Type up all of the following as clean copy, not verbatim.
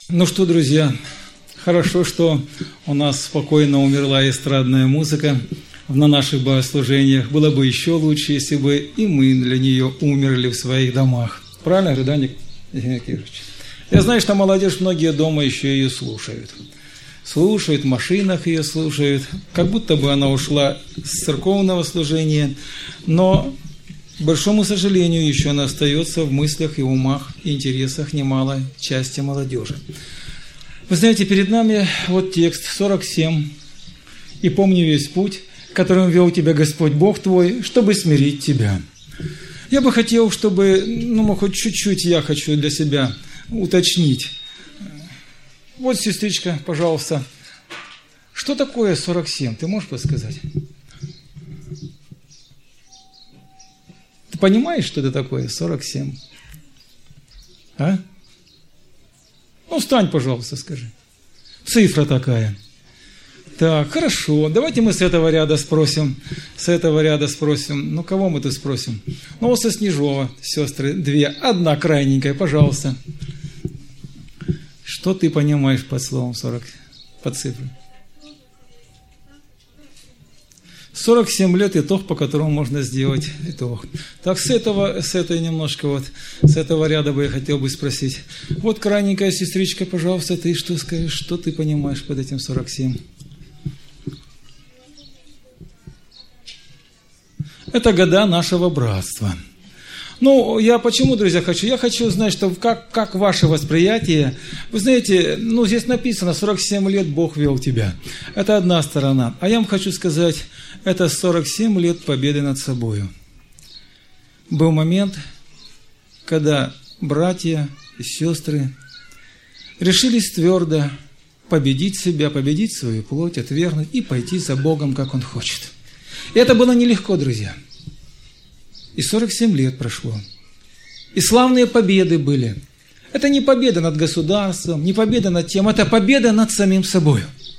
Ну что, друзья, хорошо, что у нас спокойно умерла эстрадная музыка на наших богослужениях. Было бы еще лучше, если бы и мы для нее умерли в своих домах. Правильно, Даник Кирович? Я знаю, что молодежь многие дома еще ее слушают. Слушают, в машинах ее слушают, как будто бы она ушла с церковного служения, но, к большому сожалению, еще она остается в мыслях и умах, и интересах немалой части молодежи. Вы знаете, перед нами вот текст 47. «И помни весь путь, которым вел тебя Господь Бог твой, чтобы смирить тебя». Я бы хотел, чтобы, хоть чуть-чуть я хочу для себя уточнить. Вот, сестричка, пожалуйста, что такое 47? Ты можешь подсказать? Ты понимаешь, что это такое 47? А? Встань, пожалуйста, скажи. Цифра такая. Так, хорошо. Давайте мы с этого ряда спросим. Кого мы тут спросим? Вот со Снежова, сестры, две. Одна крайненькая, пожалуйста. Что ты понимаешь под словом 40, под цифрой? 47 лет итог, по которому можно сделать итог. Так, с этого ряда бы я хотел бы спросить. Вот крайненькая сестричка, пожалуйста, ты что скажешь, что ты понимаешь под этим 47? Это года нашего братства. Я почему, друзья, хочу? Я хочу узнать, что как ваше восприятие. Вы знаете, здесь написано, 47 лет Бог вел тебя. Это одна сторона. А я вам хочу сказать, это 47 лет победы над собою. Был момент, когда братья и сестры решились твердо победить себя, победить свою плоть, отвергнуть и пойти за Богом, как Он хочет. И это было нелегко, друзья. И 47 лет прошло. И славные победы были. Это не победа над государством, не победа над тем, это победа над самим собой.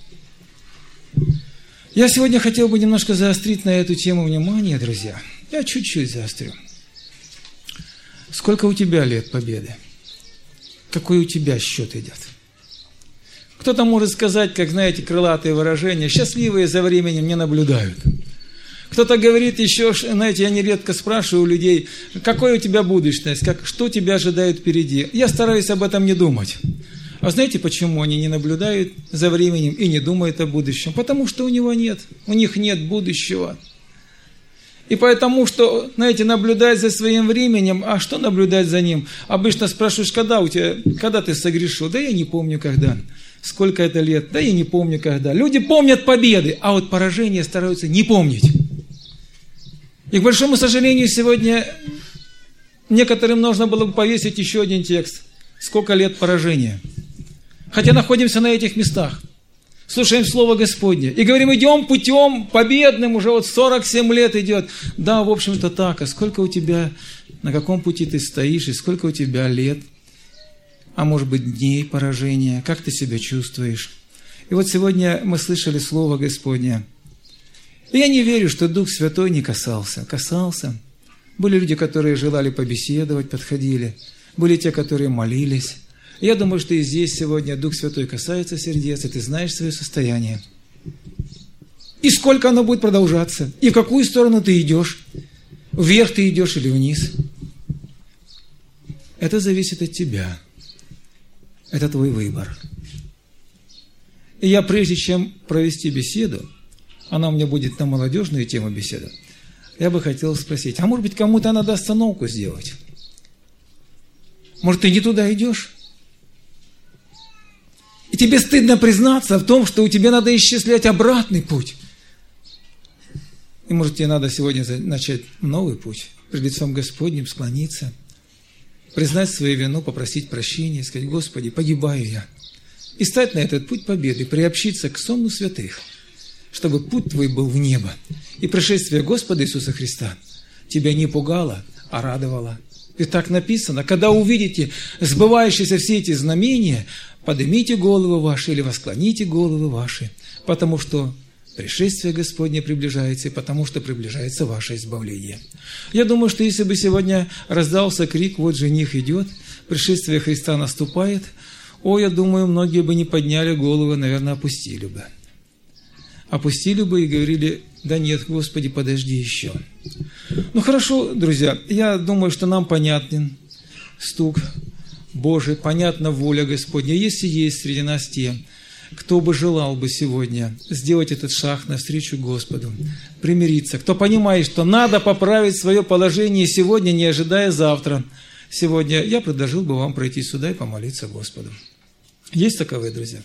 Я сегодня хотел бы немножко заострить на эту тему внимание, друзья. Я чуть-чуть заострю. Сколько у тебя лет победы? Какой у тебя счет идет? Кто-то может сказать, как, знаете, крылатые выражения, счастливые за временем не наблюдают. Кто-то говорит еще, знаете, я нередко спрашиваю у людей, какая у тебя будущность, что тебя ожидает впереди. Я стараюсь об этом не думать. А знаете, почему они не наблюдают за временем и не думают о будущем? Потому что у них нет будущего. И потому что, знаете, наблюдать за своим временем, а что наблюдать за ним? Обычно спрашиваешь, когда ты согрешил? Да я не помню, когда. Сколько это лет? Да я не помню, когда. Люди помнят победы, а вот поражения стараются не помнить. И, к большому сожалению, сегодня некоторым нужно было бы повесить еще один текст. Сколько лет поражения. Хотя находимся на этих местах. Слушаем Слово Господне. И говорим, идем путем победным, уже 47 лет идет. Да, в общем-то так. А сколько у тебя, на каком пути ты стоишь, и сколько у тебя лет, а может быть дней поражения, как ты себя чувствуешь. И вот сегодня мы слышали Слово Господне. И я не верю, что Дух Святой не касался. Касался. Были люди, которые желали побеседовать, подходили. Были те, которые молились. И я думаю, что и здесь сегодня Дух Святой касается сердец, и ты знаешь свое состояние. И сколько оно будет продолжаться. И в какую сторону ты идешь. Вверх ты идешь или вниз. Это зависит от тебя. Это твой выбор. И я, прежде чем провести беседу, она у меня будет на молодежную тему беседы, я бы хотел спросить, а может быть, кому-то надо остановку сделать? Может, ты не туда идешь? И тебе стыдно признаться в том, что у тебя надо исчислять обратный путь. И может, тебе надо сегодня начать новый путь, пред лицом Господним склониться, признать свою вину, попросить прощения, сказать, Господи, погибаю я. И стать на этот путь победы, приобщиться к сонму святых, чтобы путь твой был в небо. И пришествие Господа Иисуса Христа тебя не пугало, а радовало. И так написано, когда увидите сбывающиеся все эти знамения, поднимите головы ваши или восклоните головы ваши, потому что пришествие Господне приближается, и потому что приближается ваше избавление. Я думаю, что если бы сегодня раздался крик, вот жених идет, пришествие Христа наступает, я думаю, многие бы не подняли головы, наверное, опустили бы. Опустили бы и говорили: да нет, Господи, подожди еще. Ну хорошо, друзья, я думаю, что нам понятен стук Божий, понятна воля Господня. Если есть среди нас те, кто бы желал бы сегодня сделать этот шаг навстречу Господу, примириться, кто понимает, что надо поправить свое положение сегодня, не ожидая завтра, сегодня я предложил бы вам пройти сюда и помолиться Господу. Есть таковые, друзья?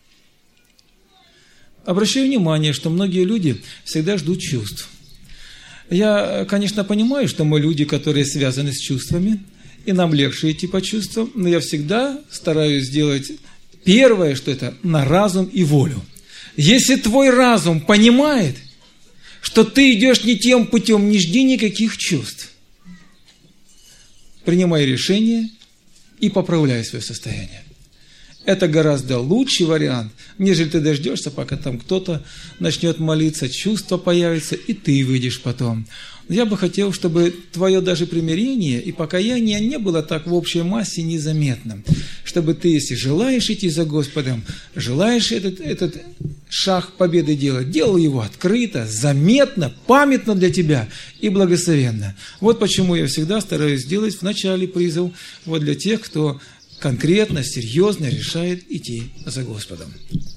Обращаю внимание, что многие люди всегда ждут чувств. Я, конечно, понимаю, что мы люди, которые связаны с чувствами, и нам легче идти по чувствам, но я всегда стараюсь сделать первое, что это на разум и волю. Если твой разум понимает, что ты идешь не тем путем, не жди никаких чувств. Принимай решение и поправляй свое состояние. Это гораздо лучший вариант, нежели ты дождешься, пока там кто-то начнет молиться, чувство появится, и ты выйдешь потом. Я бы хотел, чтобы твое даже примирение и покаяние не было так в общей массе незаметным. Чтобы ты, если желаешь идти за Господом, желаешь этот шаг победы делать, делал его открыто, заметно, памятно для тебя и благословенно. Вот почему я всегда стараюсь сделать в начале призыв вот для тех, кто конкретно, серьезно решает идти за Господом.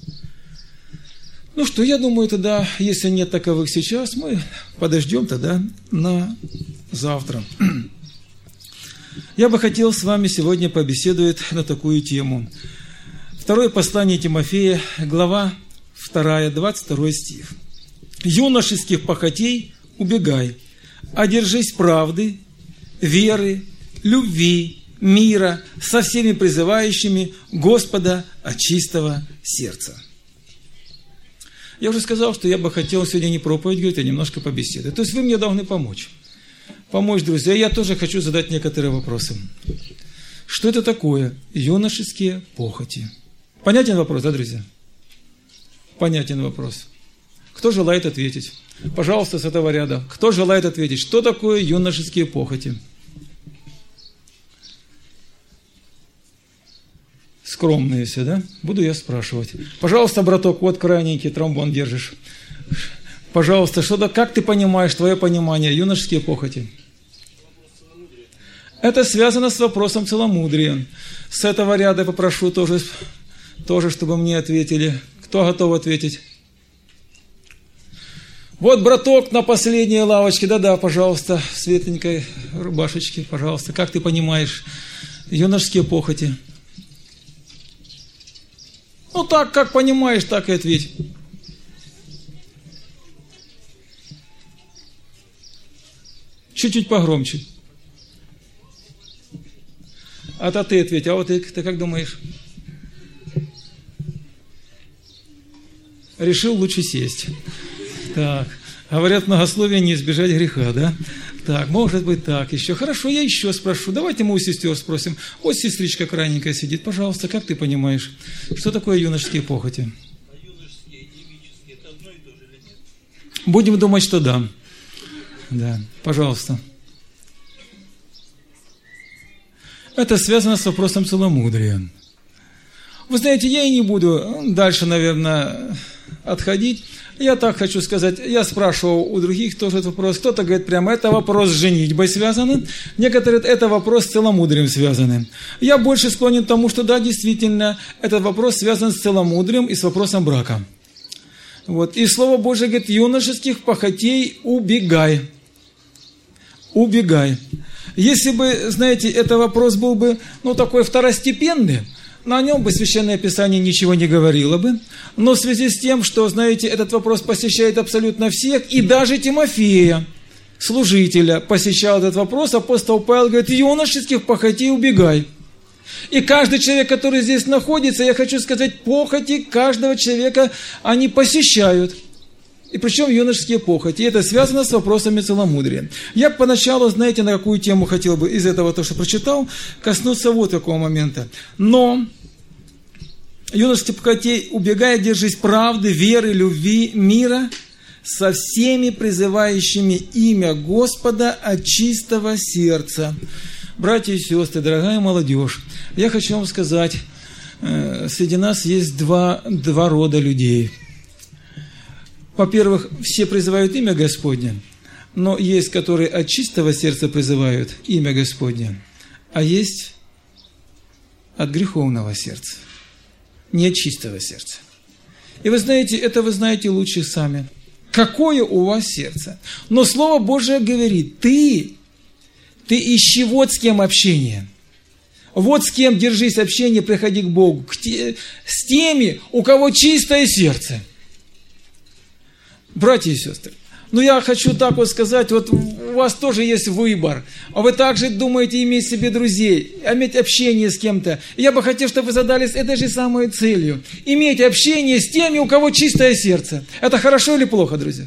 Ну что, я думаю, тогда, если нет таковых сейчас, мы подождем тогда на завтра. Я бы хотел с вами сегодня побеседовать на такую тему. Второе послание Тимофея, глава 2, 22 стих. «Юношеских похотей убегай, а держись правды, веры, любви, мира со всеми призывающими Господа от чистого сердца». Я уже сказал, что я бы хотел сегодня не проповедь говорить, а немножко побеседовать. То есть вы мне должны помочь. Помочь, друзья. Я тоже хочу задать некоторые вопросы. Что это такое юношеские похоти? Понятен вопрос, да, друзья? Понятен вопрос. Кто желает ответить? Пожалуйста, с этого ряда. Кто желает ответить? Что такое юношеские похоти? Скромные все, да? Буду я спрашивать. Пожалуйста, браток, вот крайненький тромбон держишь. Пожалуйста, как ты понимаешь, твое понимание, юношеские похоти? Это связано с вопросом целомудрия. С этого ряда попрошу тоже, чтобы мне ответили. Кто готов ответить? Вот браток на последней лавочке. Да-да, пожалуйста, в светленькой рубашечке, пожалуйста. Как ты понимаешь юношеские похоти? Ну так, как понимаешь, так и ответь. Чуть-чуть погромче. А-то ты ответь. А вот ты как думаешь? Решил лучше сесть. Так. Говорят, многословие не избежать греха, да? Так, может быть так еще. Хорошо, я еще спрошу. Давайте мы у сестер спросим. Вот сестричка крайненькая сидит. Пожалуйста, как ты понимаешь, что такое юношеские похоти? А юношеские и девические это одно и то же или нет? Будем думать, что да. Да, пожалуйста. Это связано с вопросом целомудрия. Вы знаете, я и не буду дальше, наверное, отходить. Я так хочу сказать, я спрашивал у других тоже этот вопрос. Кто-то говорит прямо, это вопрос с женитьбой связан. Некоторые говорят, это вопрос с целомудрием связан. Я больше склонен к тому, что да, действительно, этот вопрос связан с целомудрием и с вопросом брака. Вот. И Слово Божие говорит, юношеских похотей убегай. Убегай. Если бы, знаете, этот вопрос был бы, такой второстепенный, на нем бы Священное Писание ничего не говорило бы. Но в связи с тем, что, знаете, этот вопрос посещает абсолютно всех, и даже Тимофея, служителя, посещал этот вопрос, апостол Павел говорит, юношеских похотей убегай. И каждый человек, который здесь находится, я хочу сказать, похоти каждого человека, они посещают. И причем юношеские похоти. И это связано с вопросами целомудрия. Я поначалу, знаете, на какую тему хотел бы из этого, то, что прочитал, коснуться вот такого момента. Но юношеских похотей убегай, держись правды, веры, любви, мира со всеми призывающими имя Господа от чистого сердца. Братья и сестры, дорогая молодежь, я хочу вам сказать, среди нас есть два рода людей. Во-первых, все призывают имя Господне, но есть, которые от чистого сердца призывают имя Господне, а есть от греховного сердца, не от чистого сердца. И вы знаете, это вы знаете лучше сами. Какое у вас сердце? Но Слово Божие говорит, ты ищи вот с кем общение. Вот с кем держись общение, приходи к Богу. С теми, у кого чистое сердце. Братья и сестры, я хочу так вот сказать, вот у вас тоже есть выбор. А вы также думаете иметь себе друзей, иметь общение с кем-то. Я бы хотел, чтобы вы задались этой же самой целью. Иметь общение с теми, у кого чистое сердце. Это хорошо или плохо, друзья?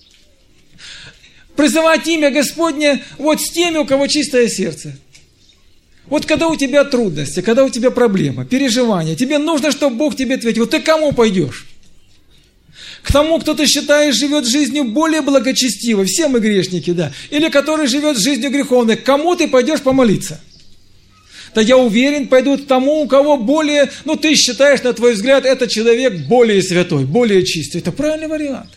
Призывать имя Господне вот с теми, у кого чистое сердце. Вот когда у тебя трудности, когда у тебя проблемы, переживания, тебе нужно, чтобы Бог тебе ответил. Вот ты к кому пойдешь? К тому, кто ты считаешь живет жизнью более благочестивой, все мы грешники, да, или который живет жизнью греховной, к кому ты пойдешь помолиться? Да я уверен, пойдут к тому, у кого более, ты считаешь, на твой взгляд, этот человек более святой, более чистый. Это правильный вариант.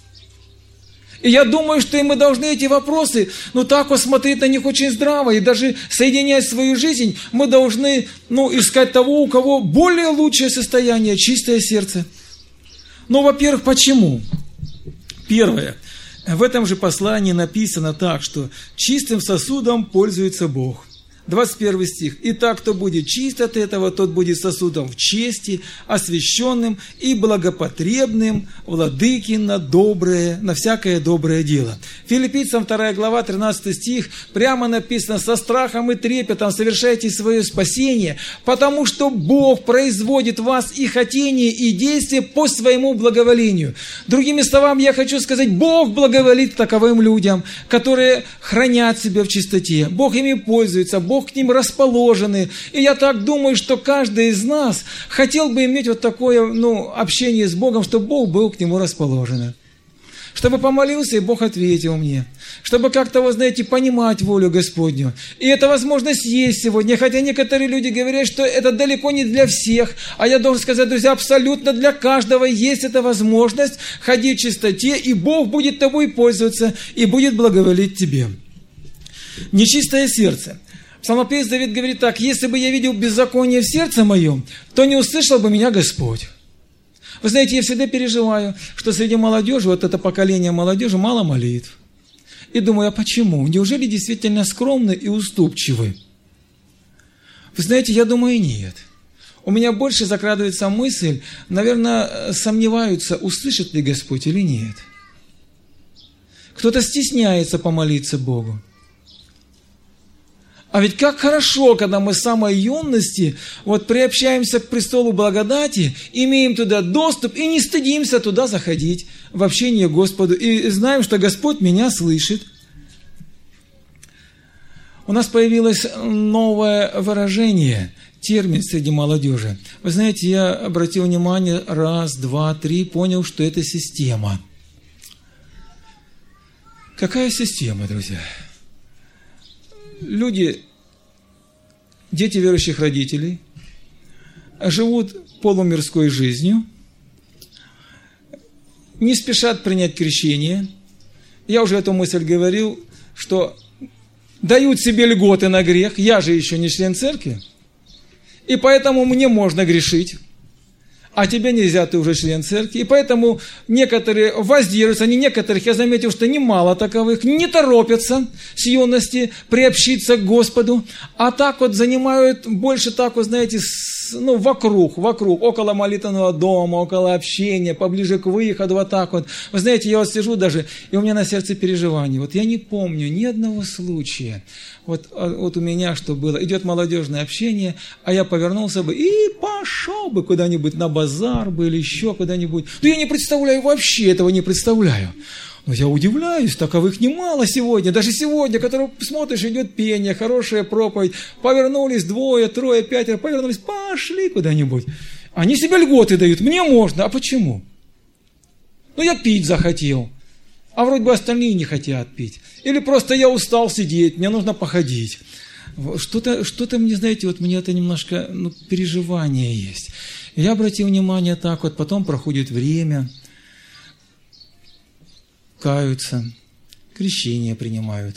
И я думаю, что мы должны эти вопросы, так вот смотреть на них очень здраво, и даже соединять свою жизнь, мы должны, искать того, у кого более лучшее состояние, чистое сердце. Во-первых, почему? Первое. В этом же послании написано так, что чистым сосудом пользуется Бог. 21 стих. «Итак, кто будет чист от этого, тот будет сосудом в чести, освященным и благопотребным, владыки на доброе, на всякое доброе дело». Филиппийцам 2 глава, 13 стих, прямо написано: «Со страхом и трепетом совершайте свое спасение, потому что Бог производит в вас и хотение, и действие по своему благоволению». Другими словами, я хочу сказать, Бог благоволит таковым людям, которые хранят себя в чистоте. Бог ими пользуется, Бог к ним расположены. И я так думаю, что каждый из нас хотел бы иметь вот такое общение с Богом, чтобы Бог был к нему расположен. Чтобы помолился, и Бог ответил мне. Чтобы как-то, понимать волю Господню. И эта возможность есть сегодня. Хотя некоторые люди говорят, что это далеко не для всех. А я должен сказать, друзья, абсолютно для каждого есть эта возможность ходить в чистоте, и Бог будет тобой пользоваться, и будет благоволить тебе. Нечистое сердце. Псалмопевец Давид говорит так: «Если бы я видел беззаконие в сердце моем, то не услышал бы меня Господь». Вы знаете, я всегда переживаю, что среди молодежи, это поколение молодежи, мало молитв. И думаю, а почему? Неужели действительно скромны и уступчивы? Вы знаете, я думаю, нет. У меня больше закрадывается мысль, наверное, сомневаются, услышит ли Господь или нет. Кто-то стесняется помолиться Богу. А ведь как хорошо, когда мы с самой юности приобщаемся к престолу благодати, имеем туда доступ и не стыдимся туда заходить в общение к Господу. И знаем, что Господь меня слышит. У нас появилось новое выражение, термин среди молодежи. Вы знаете, я обратил внимание, 1, 2, 3, понял, что это система. Какая система, друзья? Люди, дети верующих родителей, живут полумирской жизнью, не спешат принять крещение. Я уже эту мысль говорил, что дают себе льготы на грех. Я же еще не член церкви, и поэтому мне можно грешить. А тебе нельзя, ты уже член церкви. И поэтому некоторые воздерживаются, некоторых, я заметил, что немало таковых, не торопятся с юности приобщиться к Господу, а так занимают больше вокруг, около молитвенного дома, около общения, поближе к выходу, Вы знаете, я сижу даже, и у меня на сердце переживание. Я не помню ни одного случая, у меня что было, идет молодежное общение, а я повернулся бы и пошел бы куда-нибудь на базар бы или еще куда-нибудь. Я не представляю, вообще этого не представляю. Но я удивляюсь, таковых немало сегодня. Даже сегодня, когда смотришь, идет пение, хорошая проповедь, повернулись 2, 3, 5, повернулись, пошли куда-нибудь. Они себе льготы дают, мне можно, а почему? Я пить захотел, а вроде бы остальные не хотят пить. Или просто я устал сидеть, мне нужно походить. Что-то мне, знаете, вот мне это немножко переживание есть. Я обратил внимание так вот, потом проходит время, каются, крещение принимают,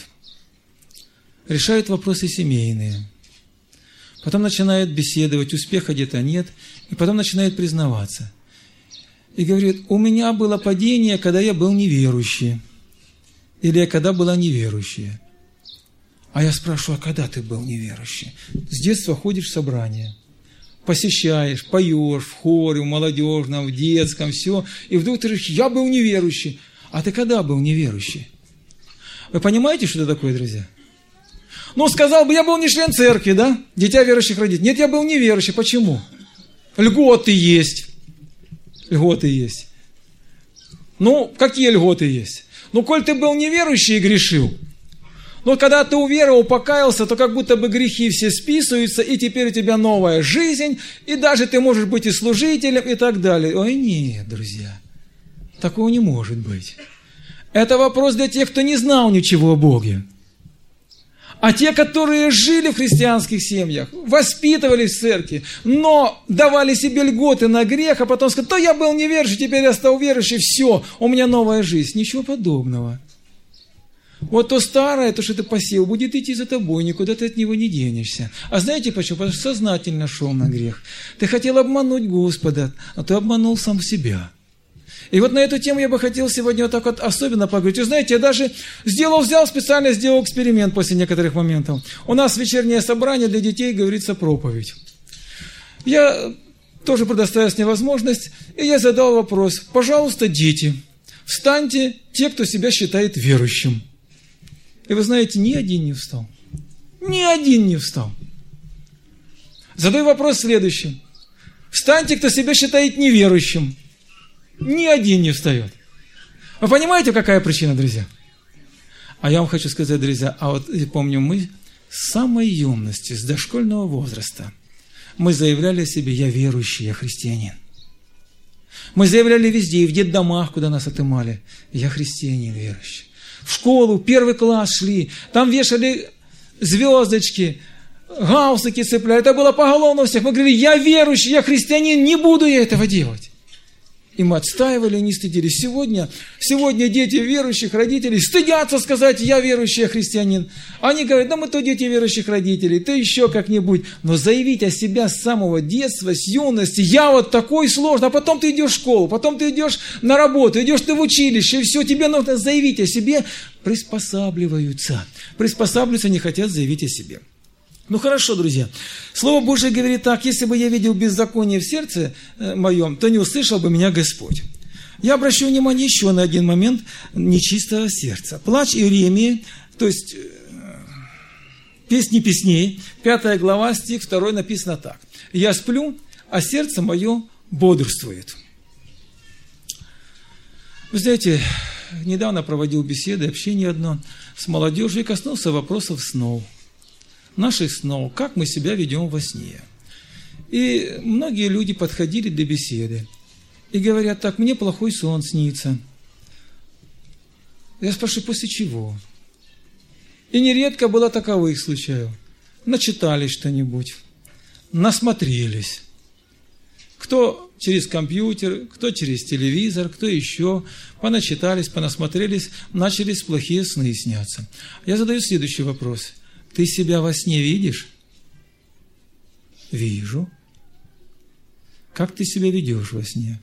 решают вопросы семейные, потом начинают беседовать, успеха где-то нет, и потом начинают признаваться. И говорит, у меня было падение, когда я был неверующий, или когда была неверующая. А я спрашиваю, а когда ты был неверующий? С детства ходишь в собрания, посещаешь, поешь в хоре, в молодежном, в детском, все. И вдруг ты говоришь, я был неверующий. А ты когда был неверующий? Вы понимаете, что это такое, друзья? Сказал бы, я был не член церкви, да? Дитя верующих родителей. Нет, я был неверующий. Почему? Льготы есть. Льготы есть. Какие льготы есть? Коль ты был неверующий и грешил, но когда ты уверовал, покаялся, то как будто бы грехи все списываются, и теперь у тебя новая жизнь, и даже ты можешь быть и служителем, и так далее. Ой, нет, друзья, такого не может быть. Это вопрос для тех, кто не знал ничего о Боге. А те, которые жили в христианских семьях, воспитывались в церкви, но давали себе льготы на грех, а потом сказали, я был неверующий, теперь я стал верующий, все, у меня новая жизнь. Ничего подобного. Вот то старое, то, что ты посеял, будет идти за тобой, никуда ты от него не денешься. А знаете почему? Потому что сознательно шел на грех. Ты хотел обмануть Господа, а ты обманул сам себя. И вот на эту тему я бы хотел сегодня вот так вот особенно поговорить. Вы знаете, я даже специально сделал эксперимент после некоторых моментов. У нас вечернее собрание для детей, говорится, проповедь. Я тоже предоставил мне возможность, и я задал вопрос. Пожалуйста, дети, встаньте, те, кто себя считает верующим. И вы знаете, ни один не встал. Ни один не встал. Задаю вопрос следующий. Встаньте, кто себя считает неверующим. Ни один не встает. Вы понимаете, какая причина, друзья? А я вам хочу сказать, друзья, я помню, мы с самой юности, с дошкольного возраста, мы заявляли о себе, я верующий, я христианин. Мы заявляли везде, и в детдомах, куда нас отымали, я христианин верующий. В школу, 1 класс шли, там вешали звездочки, галстуки цепляли, это было поголовно у всех. Мы говорили, я верующий, я христианин, не буду я этого делать. И мы отстаивали, не стыдились. Сегодня дети верующих родителей стыдятся сказать, я верующий, я христианин. Они говорят, мы то дети верующих родителей, то еще как-нибудь. Но заявить о себе с самого детства, с юности, я вот такой сложный, а потом ты идешь в школу, потом ты идешь на работу, идешь ты в училище, и все, тебе нужно заявить о себе. Приспосабливаются, не хотят заявить о себе. Хорошо, друзья. Слово Божие говорит так, если бы я видел беззаконие в сердце моем, то не услышал бы меня Господь. Я обращу внимание еще на один момент нечистого сердца. Плач Иеремии, то есть Песни песней, 5 глава, стих 2 написано так. «Я сплю, а сердце мое бодрствует». Вы знаете, недавно проводил беседы, общение одно с молодежью и коснулся вопросов снов. Наших снов, как мы себя ведем во сне. И многие люди подходили для беседы и говорят так, мне плохой сон снится. Я спрашиваю, после чего? И нередко было таковых случаев. Начитали что-нибудь, насмотрелись. Кто через компьютер, кто через телевизор, кто еще. Поначитались, понасмотрелись, начались плохие сны сняться. Я задаю следующий вопрос. Ты себя во сне видишь? Вижу. Как ты себя ведешь во сне?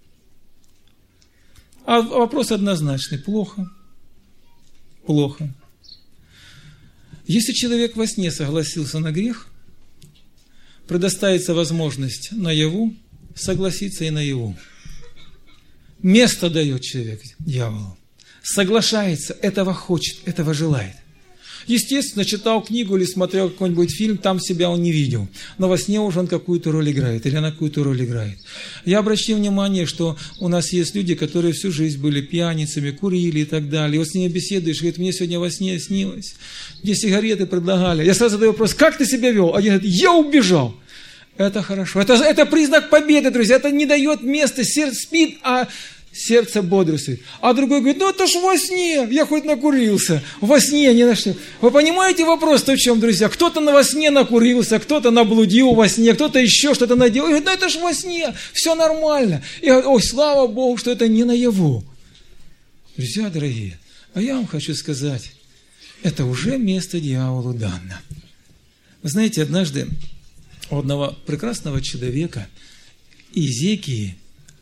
А вопрос однозначный. Плохо. Плохо. Если человек во сне согласился на грех, предоставится возможность наяву согласиться и наяву. Место дает человек дьяволу. Соглашается, этого хочет, этого желает. Естественно, читал книгу или смотрел какой-нибудь фильм, там себя он не видел. Но во сне уже он какую-то роль играет, или она какую-то роль играет. Я обращаю внимание, что у нас есть люди, которые всю жизнь были пьяницами, курили и так далее. И вот с ними беседуешь, говорит, мне сегодня во сне снилось, мне сигареты предлагали. Я сразу задаю вопрос, как ты себя вел? Один говорит, я убежал. Это хорошо. Это признак победы, друзья. Это не дает места. Сердце спит, а сердце бодрствует. А другой говорит, ну это ж во сне, я хоть накурился. Во сне не на что. Вы понимаете вопрос-то в чем, друзья? Кто-то во сне накурился, кто-то наблудил во сне, кто-то еще что-то наделал. И говорит, ну это ж во сне, все нормально. И говорит, ой, слава Богу, что это не наяву. Друзья дорогие, а я вам хочу сказать, это уже место дьяволу дано. Вы знаете, однажды у одного прекрасного человека, Иезекии,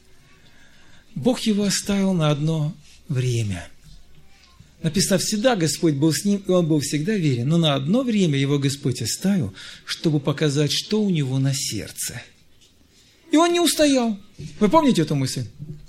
Бог его оставил на одно время. Написано, всегда Господь был с ним, и он был всегда верен. Но на одно время его Господь оставил, чтобы показать, что у него на сердце. И он не устоял. Вы помните эту мысль?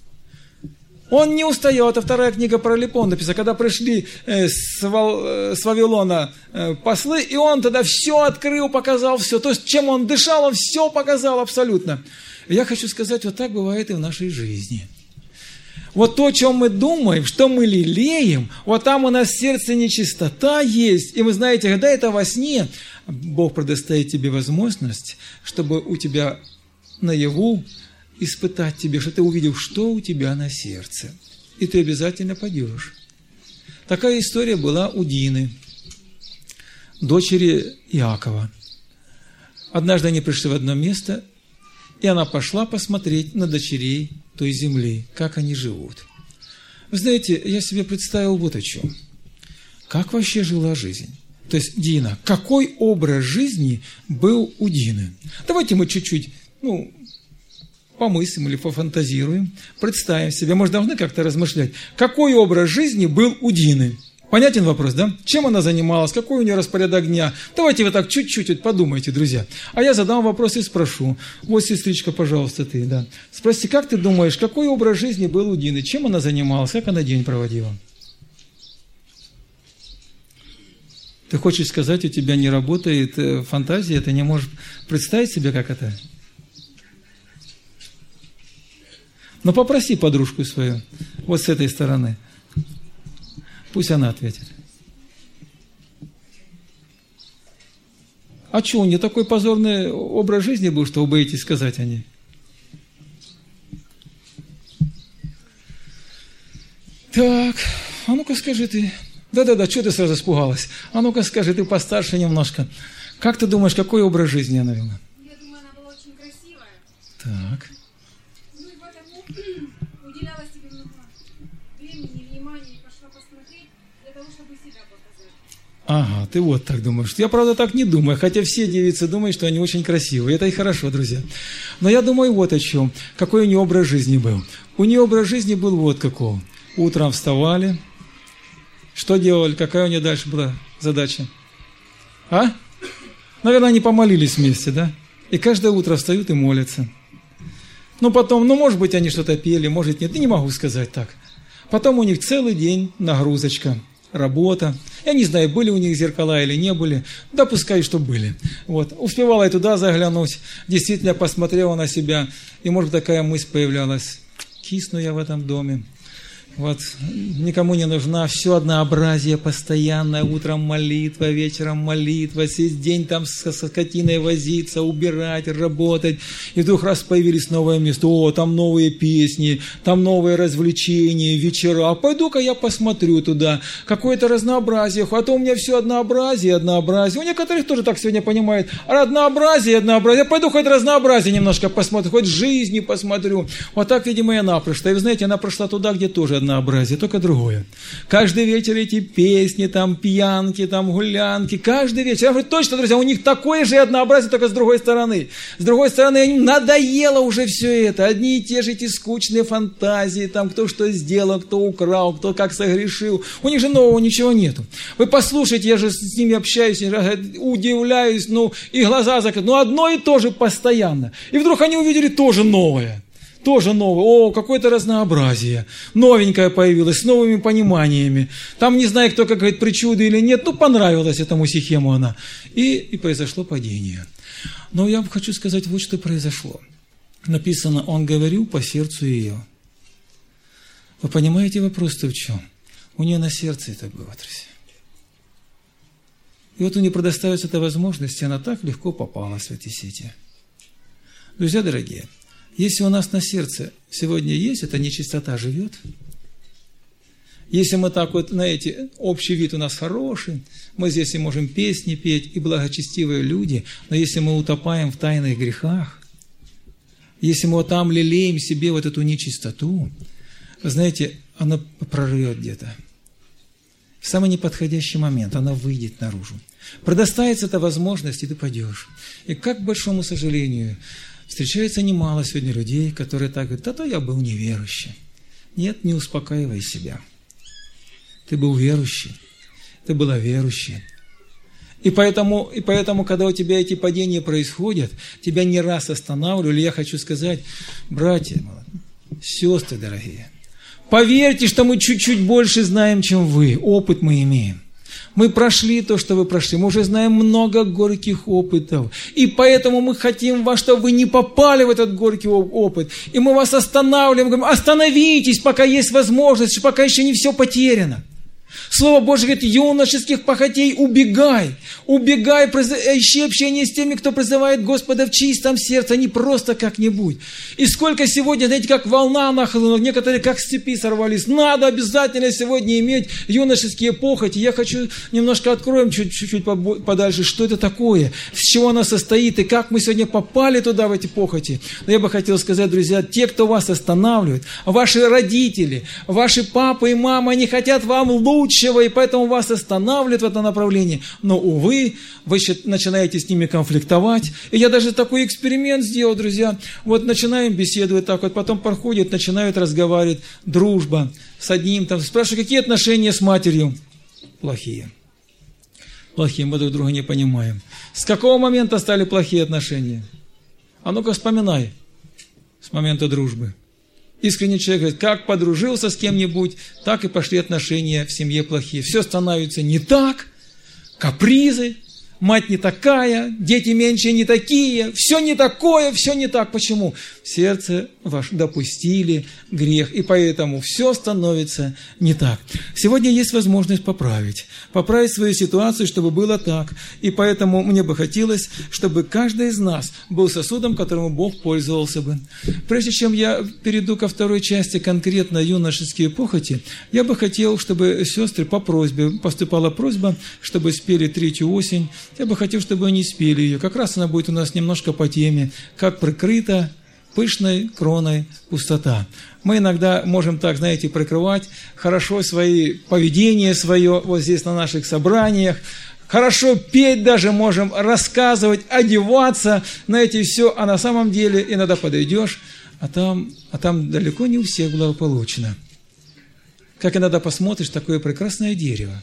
Он не устоял. Это вторая книга про Липон написано, когда пришли с Вавилона послы, и он тогда все открыл, показал все. То есть, чем он дышал, он все показал абсолютно. И я хочу сказать, вот так бывает и в нашей жизни. Вот то, о чем мы думаем, что мы лелеем, вот там у нас в сердце нечистота есть. И вы знаете, когда это во сне, Бог предоставит тебе возможность, чтобы у тебя наяву испытать тебе, что ты увидел, что у тебя на сердце. И ты обязательно пойдешь. Такая история была у Дины, дочери Иакова. Однажды они пришли в одно место, и она пошла посмотреть на дочерей той земли, как они живут. Вы знаете, я себе представил вот о чем. Как вообще жила жизнь? То есть, Дина, какой образ жизни был у Дины? Давайте мы чуть-чуть, помыслим или пофантазируем, представим себе, может, должны как-то размышлять, какой образ жизни был у Дины. Понятен вопрос, да? Чем она занималась, какой у нее распорядок дня? Давайте вы так чуть-чуть подумайте, друзья. А я задам вопрос и спрошу. Вот, сестричка, пожалуйста, ты, да. Спроси, как ты думаешь, какой образ жизни был у Дины? Чем она занималась, как она день проводила? Ты хочешь сказать, у тебя не работает фантазия, ты не можешь представить себе, как это? Но попроси подружку свою, вот с этой стороны. Пусть она ответит. А что, у нее такой позорный образ жизни был, что вы боитесь сказать о ней? Так, а ну-ка скажи ты. Да-да-да, что ты сразу испугалась? А ну-ка скажи, ты постарше немножко. Как ты думаешь, какой образ жизни она вела? Я думаю, она была очень красивая. Так. Ну и поэтому уделяла себе много времени, внимания и пошла посмотреть для того, чтобы себя показать. Ага, ты вот так думаешь. Я, правда, так не думаю, хотя все девицы думают, что они очень красивые. Это и хорошо, друзья. Но я думаю вот о чем. Какой у нее образ жизни был. У нее образ жизни был вот какой. Утром вставали. Что делали? Какая у нее дальше была задача? А? Наверное, они помолились вместе, да? И каждое утро встают и молятся. Потом, может быть, они что-то пели, может, нет. Я не могу сказать так. Потом у них целый день нагрузочка, работа. Я не знаю, были у них зеркала или не были. Да, пускай, что были. Вот. Успевала я туда заглянуть. Действительно, посмотрела на себя. И, может, такая мысль появлялась. Кисну я в этом доме. Вот, никому не нужна, все однообразие постоянное, утром молитва, вечером молитва, весь день там со скотиной возиться, убирать, работать, и вдруг раз появились новое место, там новые песни, там новые развлечения, вечера, пойду-ка я посмотрю туда, какое-то разнообразие, а то у меня все однообразие, у некоторых тоже так сегодня понимают, однообразие, пойду хоть разнообразие немножко посмотрю, хоть жизни посмотрю, вот так, видимо, и она прошла, и вы знаете, она прошла туда, где тоже однообразие, только другое. Каждый вечер эти песни, там пьянки, там гулянки, каждый вечер. Я говорю, точно, друзья, у них такое же однообразие, только с другой стороны. С другой стороны, им надоело уже все это. Одни и те же эти скучные фантазии, там кто что сделал, кто украл, кто как согрешил. У них же нового ничего нету. Вы послушайте, я же с ними общаюсь, удивляюсь, и глаза закрыты. Одно и то же постоянно. И вдруг они увидели тоже новое. Тоже новое. Какое-то разнообразие. Новенькое появилось, с новыми пониманиями. Там не знаю, кто как говорит, причуды или нет, понравилось этому Сихему она. И произошло падение. Но я хочу сказать, вот что произошло. Написано, он говорил по сердцу ее. Вы понимаете, вопрос-то в чем? У нее на сердце это было, друзья. И вот у нее предоставится эта возможность, и она так легко попалась в эти сети. Друзья дорогие, Если у нас на сердце сегодня есть, эта нечистота живет. Если мы так вот, знаете, общий вид у нас хороший, мы здесь и можем песни петь, и благочестивые люди, но если мы утопаем в тайных грехах, если мы вот там лелеем себе вот эту нечистоту, вы знаете, она прорвет где-то. В самый неподходящий момент она выйдет наружу. Предоставится эта возможность, и ты пойдешь. И как, к большому сожалению, встречается немало сегодня людей, которые так говорят: да-то я был неверующий. Нет, не успокаивай себя. Ты был верующий, ты была верующей. И поэтому, когда у тебя эти падения происходят, тебя не раз останавливали. Я хочу сказать, братья, сестры дорогие, поверьте, что мы чуть-чуть больше знаем, чем вы. Опыт мы имеем. Мы прошли то, что вы прошли. Мы уже знаем много горьких опытов. И поэтому мы хотим вас, чтобы вы не попали в этот горький опыт. И мы вас останавливаем, говорим: остановитесь, пока есть возможность, пока еще не все потеряно. Слово Божье говорит: юношеских похотей убегай. Убегай, ищи общение с теми, кто призывает Господа в чистом сердце, а не просто как-нибудь. И сколько сегодня, знаете, как волна нахлынула, некоторые как с цепи сорвались. Надо обязательно сегодня иметь юношеские похоти. Я хочу немножко откроем чуть-чуть подальше, что это такое, с чего оно состоит, и как мы сегодня попали туда, в эти похоти. Но я бы хотел сказать, друзья, те, кто вас останавливает, ваши родители, ваши папы и мамы, они хотят вам лучшего, и поэтому вас останавливают в этом направлении. Но, увы, вы начинаете с ними конфликтовать. И я даже такой эксперимент сделал, друзья. Вот начинаем беседовать так вот, потом проходят, начинают разговаривать. Дружба с одним, там, спрашиваю: какие отношения с матерью? Плохие. Плохие, мы друг друга не понимаем. С какого момента стали плохие отношения? А ну-ка вспоминай. С момента дружбы. Искренний человек говорит: как подружился с кем-нибудь, так и пошли отношения в семье плохие. Все становится не так, капризы, мать не такая, дети меньше не такие, все не такое, все не так. Почему? В сердце ваш допустили грех, и поэтому все становится не так. Сегодня есть возможность поправить свою ситуацию, чтобы было так. И поэтому мне бы хотелось, чтобы каждый из нас был сосудом, которым Бог пользовался бы. Прежде чем я перейду ко второй части, конкретно юношеские похоти, я бы хотел, чтобы сестры по просьбе, поступала просьба, чтобы спели третью осень. Я бы хотел, чтобы они спели ее. Как раз она будет у нас немножко по теме, как прикрыта пышной кроной пустота. Мы иногда можем так, знаете, прикрывать хорошо свои поведение свое вот здесь на наших собраниях, хорошо петь даже можем, рассказывать, одеваться, знаете, все, а на самом деле иногда подойдешь, а там далеко не у всех благополучно. Как иногда посмотришь, такое прекрасное дерево.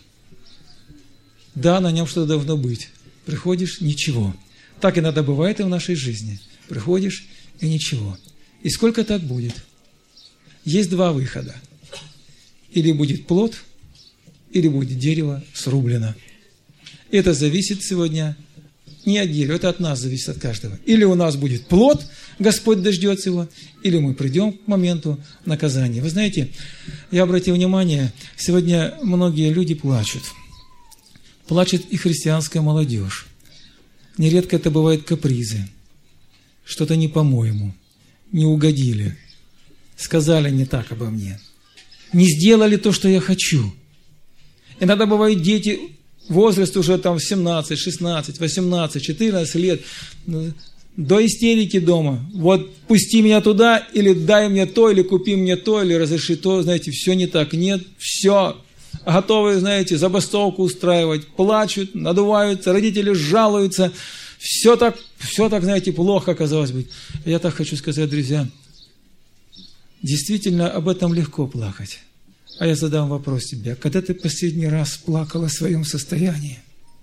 Да, на нем что-то должно быть. Приходишь – ничего. Так иногда бывает и в нашей жизни. Приходишь – и ничего. И сколько так будет? Есть два выхода. Или будет плод, или будет дерево срублено. Это зависит сегодня не от дерева, это от нас зависит, от каждого. Или у нас будет плод, Господь дождется его, или мы придем к моменту наказания. Вы знаете, я обратил внимание, сегодня многие люди плачут. Плачет и христианская молодежь. Нередко это бывают капризы. Что-то не по-моему, не угодили, сказали не так обо мне, не сделали то, что я хочу. Иногда бывают дети, возраст уже там 17, 16, 18, 14 лет, до истерики дома. Вот пусти меня туда, или дай мне то, или купи мне то, или разреши то, знаете, все не так, нет, все. Готовы, знаете, забастовку устраивать, плачут, надуваются, родители жалуются. Все так, знаете, плохо, казалось бы. Я так хочу сказать, друзья, действительно, об этом легко плакать. А я задам вопрос тебе: когда ты последний раз плакал о своем состоянии?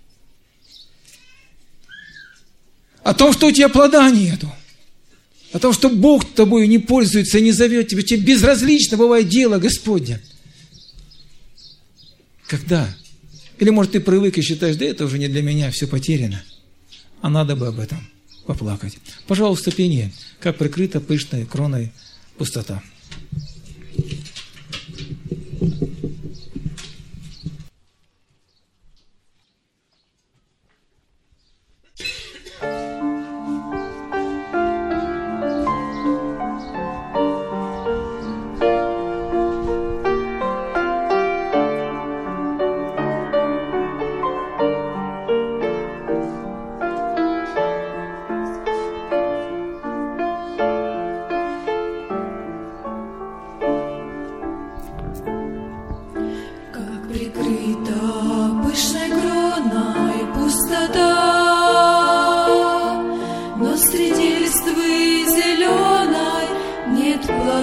О том, что у тебя плода нету. О том, что Бог тобой не пользуется и не зовет тебя. Тебе безразлично бывает дело Господня. Когда? Или, может, ты привык и считаешь: да это уже не для меня, все потеряно. А надо бы об этом поплакать. Пожалуйста, пение, как прикрыта пышной кроной пустота. среди листвы зеленой нет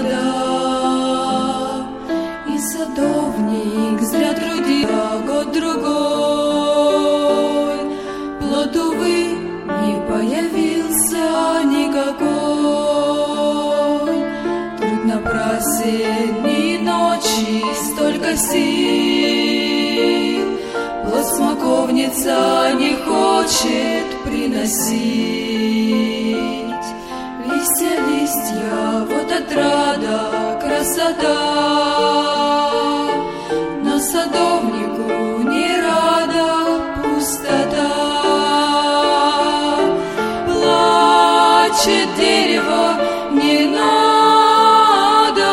плода, и садовник зря трудится год-другой. Плод, увы, не появился никакой. Труд напрасен, дни и ночи столько сил, плод смоковница не хочет приносить. Листья, вот отрада, красота, но садовнику не рада пустота. Плачет дерево, не надо,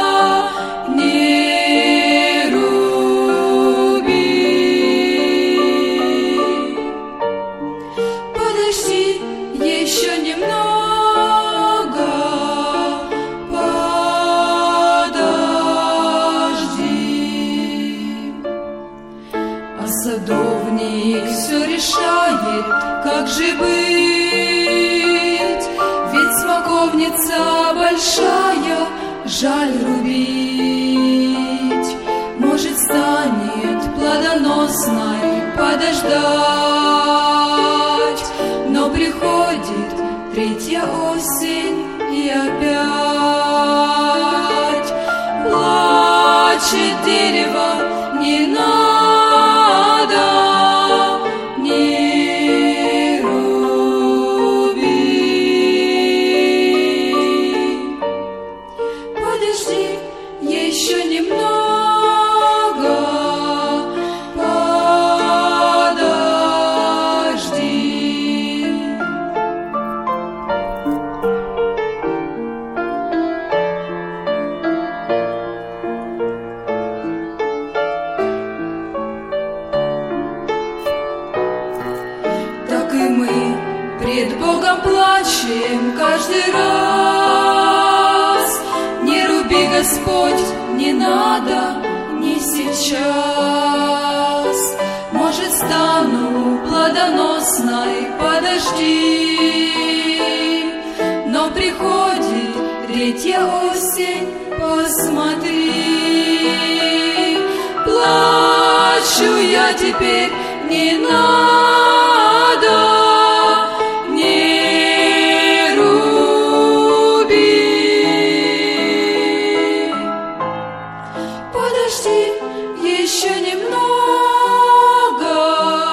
не руби. Подожди еще немного, подожди. А садовник все решает, как же быть, ведь смоковница большая, жаль рубить. Может, станет плодоносной подождать, но приходит третья осень и опять плачет дерево, не надо, не руби. Подожди еще немного, подожди. Так и мы пред Богом плачем каждый раз. Не руби, Господь, не надо, не сейчас. Может, стану плодоносной, подожди. Но приходит третья осень, посмотри. Плачу я теперь, не надо, не руби. Подожди еще немного,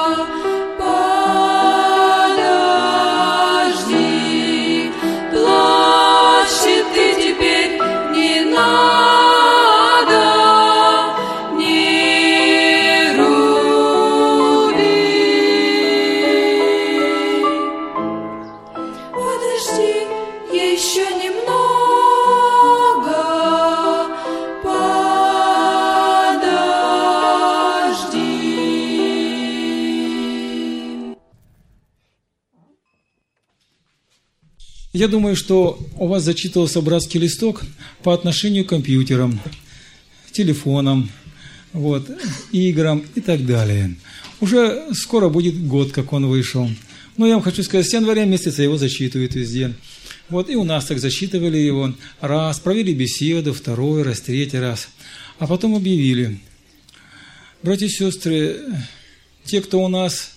подожди. Плачет ты теперь, не надо, не руби. Подожди еще немного, подожди. Я думаю, что у вас зачитывался братский листок по отношению к компьютерам, телефонам, играм и так далее. Уже скоро будет год, как он вышел. Но я вам хочу сказать, с января месяца его зачитывают везде. И у нас так зачитывали его. Раз, провели беседу, второй раз, третий раз. А потом объявили. Братья и сестры, те, кто у нас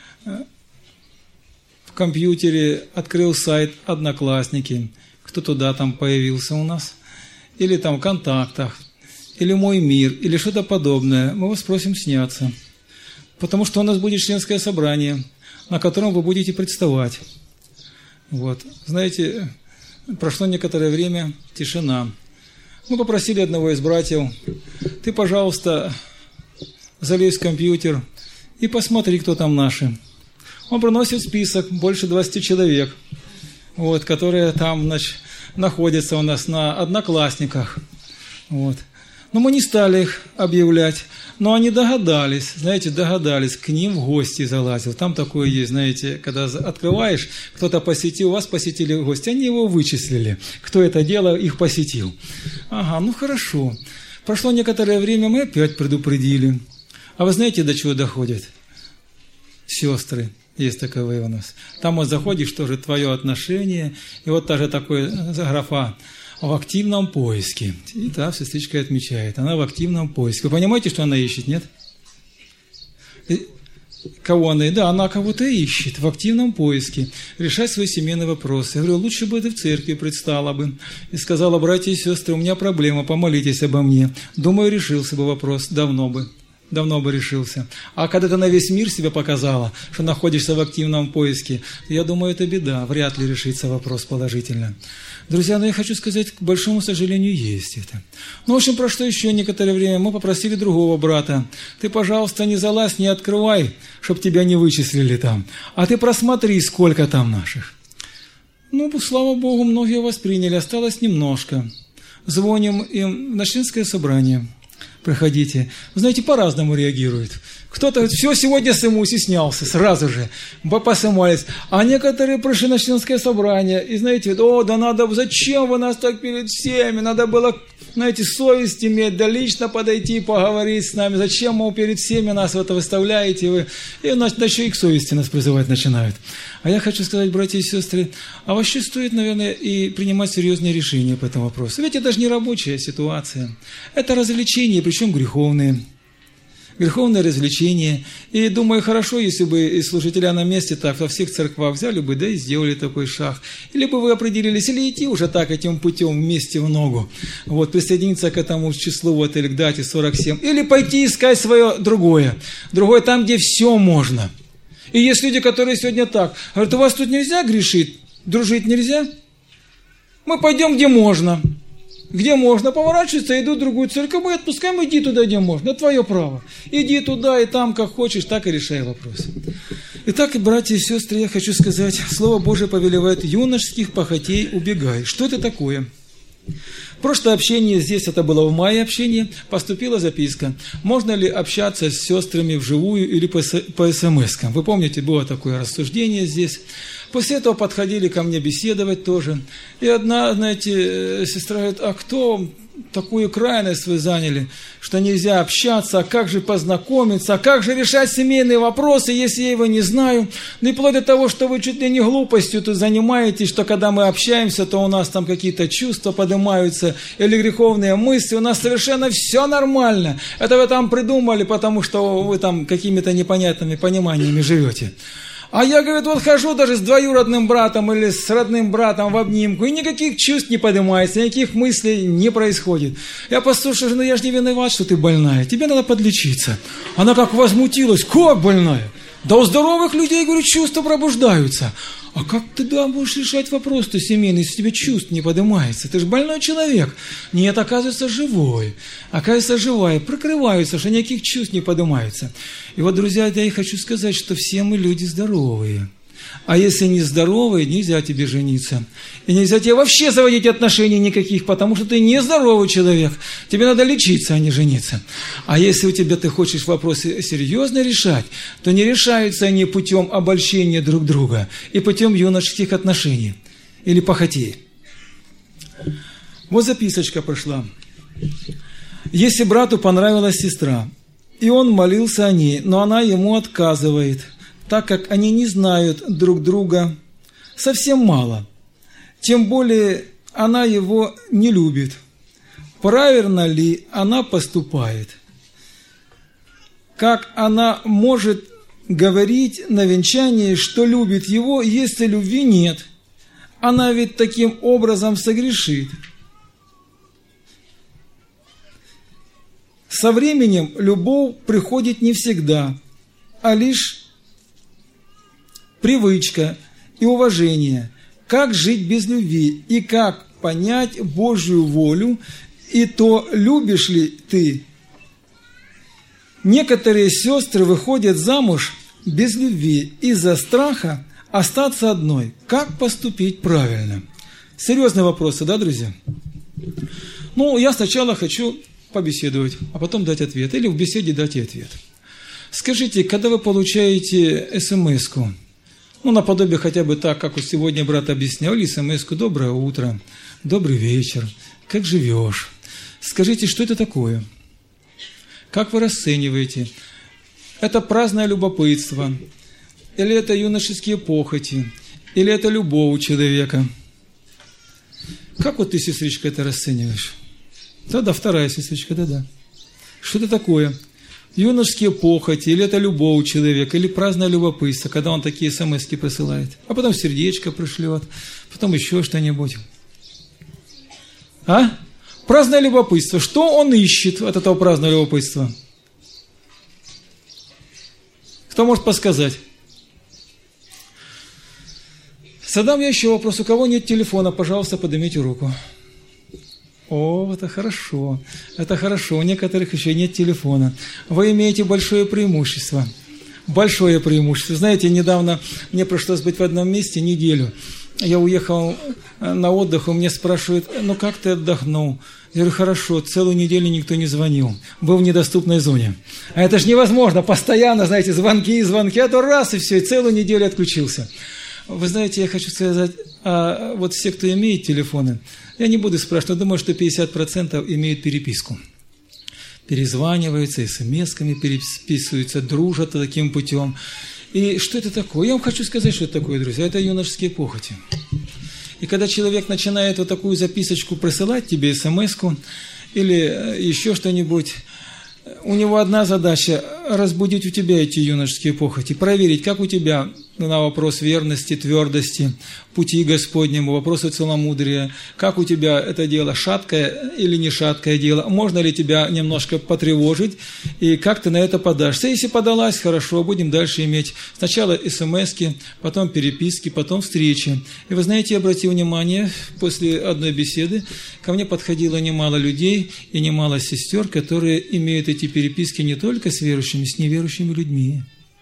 в компьютере открыл сайт «Одноклассники», кто туда там появился у нас, или там в «Контактах», или «Мой мир», или что-то подобное, мы вас просим сняться. Потому что у нас будет членское собрание, на котором вы будете представать. Знаете, прошло некоторое время, тишина. Мы попросили одного из братьев: ты, пожалуйста, залезь в компьютер и посмотри, кто там наши. Он проносит список, больше 20 человек, которые там, находятся у нас на Одноклассниках. Но мы не стали их объявлять, но они догадались, к ним в гости залазил. Там такое есть, когда открываешь, кто-то посетил, вас посетили гости, они его вычислили, кто это дело их посетил. Хорошо. Прошло некоторое время, мы опять предупредили. А вы знаете, до чего доходит, сестры? Есть таковые у нас. Там вот заходишь, тоже твое отношение, и вот та же такая графа в активном поиске. И та сестричка отмечает, она в активном поиске. Вы понимаете, что она ищет, нет? Кого она? Да, она кого-то ищет в активном поиске, решать свой семейный вопрос. Я говорю, лучше бы ты в церкви предстала бы и сказала, братья и сестры, у меня проблема, помолитесь обо мне. Думаю, решился бы вопрос, давно бы решился. А когда ты на весь мир себя показала, что находишься в активном поиске, я думаю, это беда, вряд ли решится вопрос положительно. Друзья, но я хочу сказать, к большому сожалению, есть это. Ну, в общем, прошло еще некоторое время, мы попросили другого брата, ты, пожалуйста, не залазь, не открывай, чтобы тебя не вычислили там, а ты просмотри, сколько там наших. Ну, слава Богу, многие восприняли, осталось немножко. Звоним им в начальское собрание. Приходите. Вы знаете, по-разному реагируют. Кто-то говорит, все, сегодня сымусь и снялся, сразу же, посымались. А некоторые пришли на членское собрание, и знаете, да надо, зачем вы нас так перед всеми, надо было, знаете, совесть иметь, да лично подойти, поговорить с нами, зачем, вы перед всеми нас в это выставляете, вы, и еще и к совести нас призывать начинают. А я хочу сказать, братья и сестры, а вообще стоит, наверное, и принимать серьезные решения по этому вопросу. Ведь это же не рабочая ситуация, это развлечения, причем греховные. Греховное развлечение. И думаю, хорошо, если бы и служителя на месте так во всех церквах взяли бы, да и сделали такой шаг. Или бы вы определились, или идти уже так этим путем вместе в ногу. Вот, присоединиться к этому числу, вот, или к дате 47. Или пойти искать свое другое. Другое там, где все можно. И есть люди, которые сегодня так. Говорят, у вас тут нельзя грешить? Дружить нельзя? Мы пойдем, где можно. Где можно, поворачиваться, иду в другую церковь, мы отпускаем, иди туда, где можно, это твое право. Иди туда и там, как хочешь, так и решай вопрос. Итак, братья и сестры, я хочу сказать, Слово Божие повелевает юношеских похотей убегай. Что это такое? Прошлое общение, здесь это было в мае общение, поступила записка. Можно ли общаться с сестрами вживую или по смс-кам? Вы помните, было такое рассуждение здесь. После этого подходили ко мне беседовать тоже. И одна, знаете, сестра говорит, а кто такую крайность вы заняли, что нельзя общаться, а как же познакомиться, а как же решать семейные вопросы, если я его не знаю. Ну и вплоть до того, что вы чуть ли не глупостью тут занимаетесь, что когда мы общаемся, то у нас там какие-то чувства поднимаются, или греховные мысли, у нас совершенно все нормально. Это вы там придумали, потому что вы там какими-то непонятными пониманиями живете. А я, говорит, вот хожу даже с двоюродным братом или с родным братом в обнимку, и никаких чувств не поднимается, никаких мыслей не происходит. Я послушаю, ну я же не виноват, что ты больная, тебе надо подлечиться. Она как возмутилась, как больная? Да у здоровых людей, говорю, чувства пробуждаются. А как ты будешь решать вопрос-то семейный, если у тебя чувств не поднимается? Ты же больной человек. Нет, оказывается, живой. Оказывается, живая. Прикрываются, что никаких чувств не поднимается. И вот, друзья, я и хочу сказать, что все мы люди здоровые. А если не здоровый, нельзя тебе жениться. И нельзя тебе вообще заводить отношений никаких, потому что ты нездоровый человек. Тебе надо лечиться, а не жениться. А если у тебя ты хочешь вопросы серьезно решать, то не решаются они путем обольщения друг друга и путем юношеских отношений или похотей. Вот записочка прошла. Если брату понравилась сестра, и он молился о ней, но она ему отказывает, так как они не знают друг друга совсем мало. Тем более она его не любит. Правильно ли она поступает? Как она может говорить на венчании, что любит его, если любви нет? Она ведь таким образом согрешит. Со временем любовь приходит не всегда, а лишь привычка и уважение. Как жить без любви и как понять Божью волю, и то, любишь ли ты. Некоторые сестры выходят замуж без любви из-за страха остаться одной. Как поступить правильно? Серьезные вопросы, да, друзья? Ну, я сначала хочу побеседовать, а потом дать ответ. Или в беседе дать и ответ. Скажите, когда вы получаете смс-ку, ну, наподобие хотя бы так, как сегодня брат объяснял, или смс-ку «Доброе утро», «Добрый вечер», «Как живешь?» Скажите, что это такое? Как вы расцениваете? Это праздное любопытство? или это юношеские похоти, или это любовь у человека. Как вот ты, сестричка, это расцениваешь? Да, вторая сестричка, да. Что это такое? Юношеские похоти, или это любовь у человека, или праздное любопытство, когда он такие смс-ки присылает, а потом сердечко пришлет, потом еще что-нибудь. Праздное любопытство. Что он ищет от этого праздного любопытства? Кто может подсказать? Задам я еще вопрос. У кого нет телефона, пожалуйста, поднимите руку. О, это хорошо. Это хорошо. У некоторых еще нет телефона. Вы имеете большое преимущество. Большое преимущество. Знаете, недавно мне пришлось быть в одном месте неделю. Я уехал на отдых, и меня спрашивают, как ты отдохнул? Я говорю, хорошо, целую неделю никто не звонил. Был в недоступной зоне. А это же невозможно. Постоянно, знаете, звонки, а то раз и все, и целую неделю отключился. Вы знаете, я хочу сказать, вот все, кто имеет телефоны, я не буду спрашивать, но думаю, что 50% имеют переписку. Перезваниваются, смс-ками переписываются, дружат таким путем. И что это такое? Я вам хочу сказать, что это такое, друзья. Это юношеские похоти. И когда человек начинает вот такую записочку присылать тебе, смс-ку, или еще что-нибудь, у него одна задача – разбудить у тебя эти юношеские похоти, проверить, как у тебя на вопрос верности, твердости, пути Господнему, вопросы целомудрия, как у тебя это дело, шаткое или не шаткое дело, можно ли тебя немножко потревожить, и как ты на это подашься. Если подалась, хорошо, будем дальше иметь сначала смс-ки, потом переписки, потом встречи. И вы знаете, я обратил внимание, после одной беседы ко мне подходило немало людей и немало сестер, которые имеют эти переписки не только с верующими, с неверующими людьми.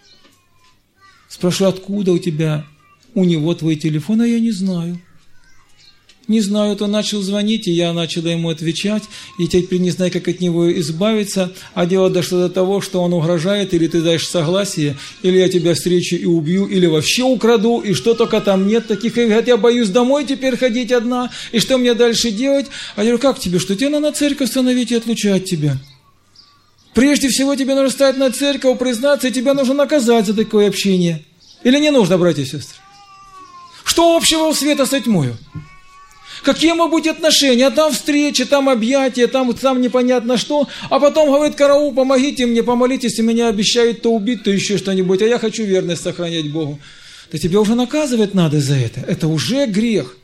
Спрашиваю, откуда у него твой телефон, а я не знаю. Не знаю, то начал звонить, и я начала ему отвечать, и теперь не знаю, как от него избавиться, а дело дошло до того, что он угрожает, или ты даешь согласие, или я тебя встречу и убью, или вообще украду, и что только там нет таких, и говорят, я боюсь домой теперь ходить одна, и что мне дальше делать? А я говорю, как тебе, что тебе надо церковь становить и отлучать тебя? Прежде всего тебе нужно стать на церковь, признаться, и тебя нужно наказать за такое общение. Или не нужно, братья и сестры? Что общего у света с тьмою? Какие могут быть отношения? А там встречи, там объятия, там непонятно что. А потом говорит, караул, помогите мне, помолитесь, и меня обещают то убить, то еще что-нибудь. А я хочу верность сохранять Богу. Да тебя уже наказывать надо за это. Это уже грех.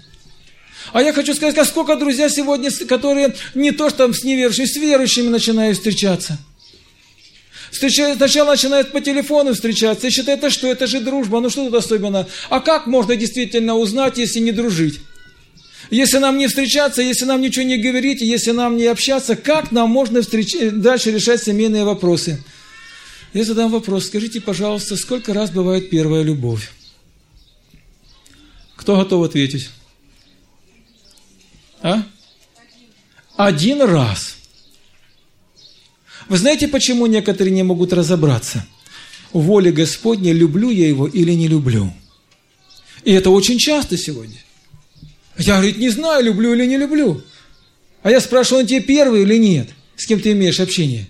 А я хочу сказать, а сколько друзья сегодня, которые не то что там с неверующими, с верующими начинают встречаться. Сначала начинают по телефону встречаться и считают, что это же дружба, ну что тут особенно? А как можно действительно узнать, если не дружить? Если нам не встречаться, если нам ничего не говорить, если нам не общаться, как нам можно дальше решать семейные вопросы? Я задам вопрос, скажите, пожалуйста, сколько раз бывает первая любовь? Кто готов ответить? Один раз. Вы знаете, почему некоторые не могут разобраться? В воле Господней, люблю я его или не люблю? И это очень часто сегодня. Я, говорит, не знаю, люблю или не люблю. А я спрашиваю, он тебе первый или нет? С кем ты имеешь общение?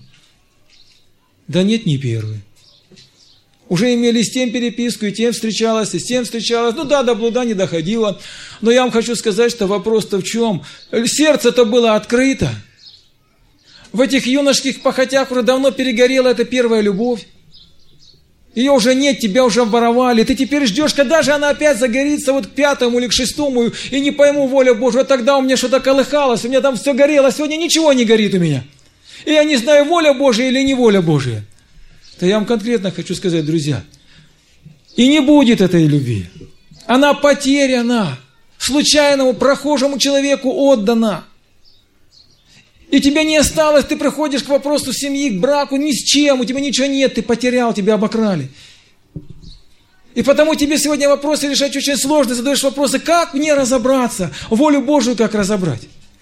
Да нет, не первый. Уже имели с тем переписку, и тем встречалась, и с тем встречалась. Ну да, до блуда не доходило. Но я вам хочу сказать, что вопрос-то в чем? Сердце-то было открыто. В этих юношеских похотях уже давно перегорела эта первая любовь. Ее уже нет, тебя уже обворовали. Ты теперь ждешь, когда же она опять загорится вот к 5-му или к 6-му, и не пойму волю Божию. Тогда у меня что-то колыхалось, у меня там все горело, сегодня ничего не горит у меня. И я не знаю, воля Божия или не воля Божия. То я вам конкретно хочу сказать, друзья, и не будет этой любви. Она потеряна, случайному прохожему человеку отдана. И тебя не осталось, ты приходишь к вопросу семьи, к браку, ни с чем, у тебя ничего нет, ты потерял, тебя обокрали. И потому тебе сегодня вопросы решать очень сложно, задаешь вопросы, как мне разобраться, волю Божию как разобрать.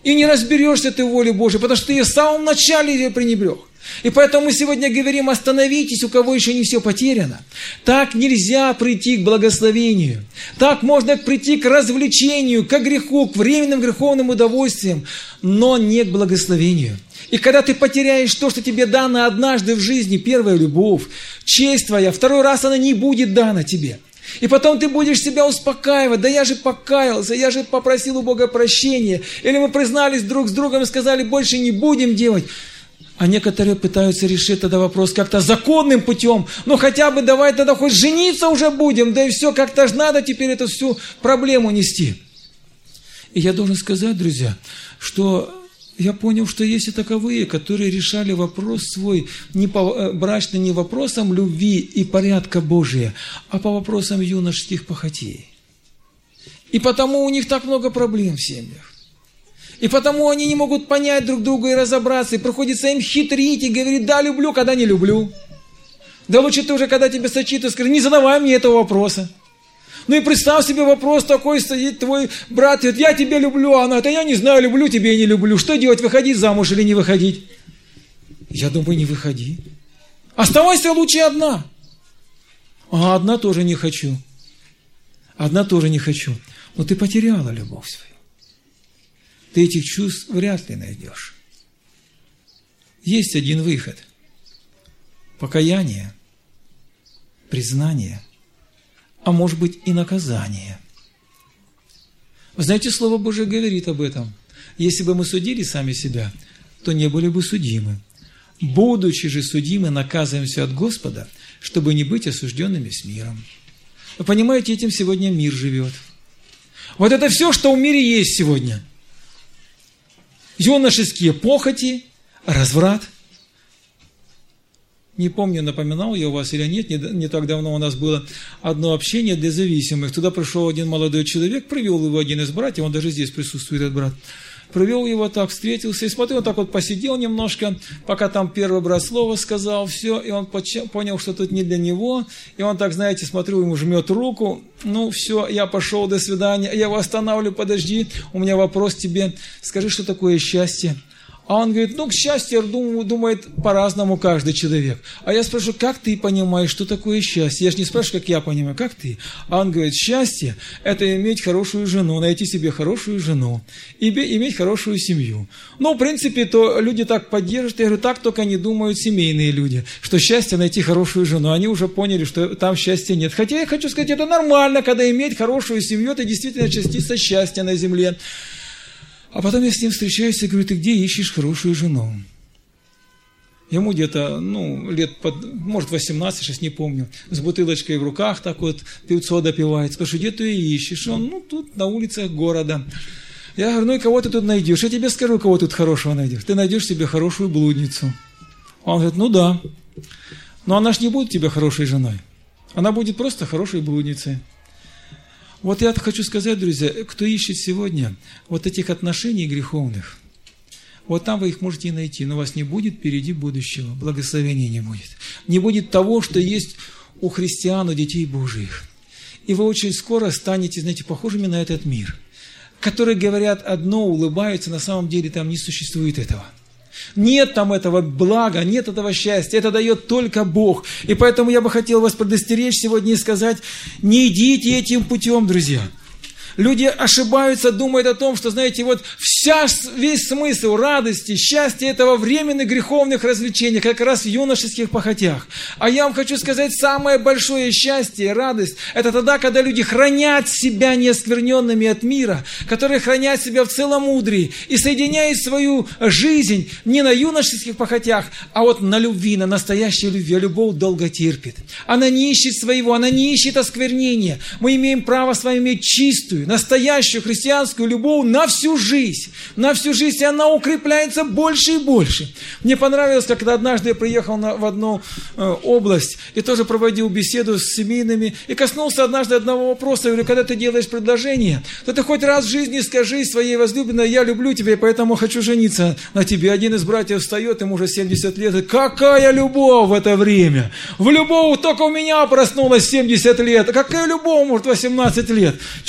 И не разберешься ты в воле Божьей, потому что ты в самом начале ее пренебрег. И поэтому мы сегодня говорим: остановитесь, у кого еще не все потеряно. Так нельзя прийти к благословению. Так можно прийти к развлечению, к греху, к временным греховным удовольствиям, но не к благословению. И когда ты потеряешь то, что тебе дано однажды в жизни, первая любовь, честь твоя, второй раз она не будет дана тебе. И потом ты будешь себя успокаивать: да я же покаялся, я же попросил у Бога прощения. Или мы признались друг с другом и сказали: больше не будем делать. А некоторые пытаются решить тогда вопрос как-то законным путем. Ну хотя бы давай тогда хоть жениться уже будем, да и все, как-то же надо теперь эту всю проблему нести. И я должен сказать, друзья, что я понял, что есть и таковые, которые решали вопрос свой брачный не вопросом любви и порядка Божия, а по вопросам юношеских похотей. И потому у них так много проблем в семьях. И потому они не могут понять друг друга и разобраться. И приходится им хитрить и говорить: да, люблю, когда не люблю. Да лучше ты уже, когда тебе сочит, скажи: не задавай мне этого вопроса. Ну и представь себе вопрос такой, стоит твой брат, говорит: я тебя люблю, а она: да я не знаю, люблю тебя и не люблю. Что делать, выходить замуж или не выходить? Я думаю, не выходи. Оставайся лучше одна. А одна тоже не хочу. Одна тоже не хочу. Но ты потеряла любовь свою. Ты этих чувств вряд ли найдешь. Есть один выход. Покаяние, признание, а может быть и наказание. Вы знаете, Слово Божие говорит об этом. Если бы мы судили сами себя, то не были бы судимы. Будучи же судимы, наказываемся от Господа, чтобы не быть осужденными с миром. Вы понимаете, этим сегодня мир живет. Вот это все, что в мире есть сегодня. Юношеские похоти, разврат. Не помню, напоминал я у вас или нет, не так давно у нас было одно общение для зависимых. Туда пришел один молодой человек, привел его один из братьев, он даже здесь присутствует, этот брат. Привел его так, встретился, и смотрю, он так вот посидел немножко, пока там первый брат слово сказал, все, и он понял, что тут не для него, и он так, знаете, смотрю, ему жмет руку, ну все, я пошел, до свидания, я его останавливаю: подожди, у меня вопрос тебе, скажи, что такое счастье? А он говорит: ну, к счастью, думает по-разному каждый человек. А я спрашиваю: как ты понимаешь, что такое счастье? Я же не спрашиваю, как я понимаю, как ты? А он говорит: счастье – это иметь хорошую жену, найти себе хорошую жену, и иметь хорошую семью. Ну, в принципе, то люди так поддерживают. Я говорю: так только не думают семейные люди, что счастье – найти хорошую жену. Они уже поняли, что там счастья нет. Хотя я хочу сказать, это нормально, когда иметь хорошую семью – это действительно частица счастья на земле. А потом я с ним встречаюсь и говорю: ты где ищешь хорошую жену? Ему где-то, лет, может, 18, сейчас не помню, с бутылочкой в руках так вот пивцо допивает. Спрашиваю: где ты ее ищешь? Он: тут на улицах города. Я говорю: ну и кого ты тут найдешь? Я тебе скажу, кого тут хорошего найдешь. Ты найдешь себе хорошую блудницу. Он говорит: ну да. Но она ж не будет тебе хорошей женой. Она будет просто хорошей блудницей. Вот я хочу сказать, друзья, кто ищет сегодня вот этих отношений греховных, вот там вы их можете и найти, но у вас не будет впереди будущего, благословения не будет. Не будет того, что есть у христиан, у детей Божьих. И вы очень скоро станете, знаете, похожими на этот мир, которые говорят одно, улыбаются, на самом деле там не существует этого. Нет там этого блага, нет этого счастья, это дает только Бог. И поэтому я бы хотел вас предостеречь сегодня и сказать: не идите этим путем, друзья. Люди ошибаются, думают о том, что, знаете, вот весь смысл радости, счастья этого временных греховных развлечений как раз в юношеских похотях. А я вам хочу сказать, самое большое счастье и радость – это тогда, когда люди хранят себя неоскверненными от мира, которые хранят себя в целомудрии и соединяют свою жизнь не на юношеских похотях, а вот на любви, на настоящей любви. А любовь долго терпит. Она не ищет своего, она не ищет осквернения. Мы имеем право с вами иметь чистую, настоящую христианскую любовь на всю жизнь. На всю жизнь, и она укрепляется больше и больше. Мне понравилось, когда однажды я приехал в одну область и тоже проводил беседу с семейными, и коснулся однажды одного вопроса. Я говорю: когда ты делаешь предложение, то ты хоть раз в жизни скажи своей возлюбленной: я люблю тебя, и поэтому хочу жениться на тебе. Один из братьев встает, ему уже 70 лет, и: какая любовь в это время? В любовь только у меня проснулась 70 лет. Какая любовь, может, 18 лет? Что ты не того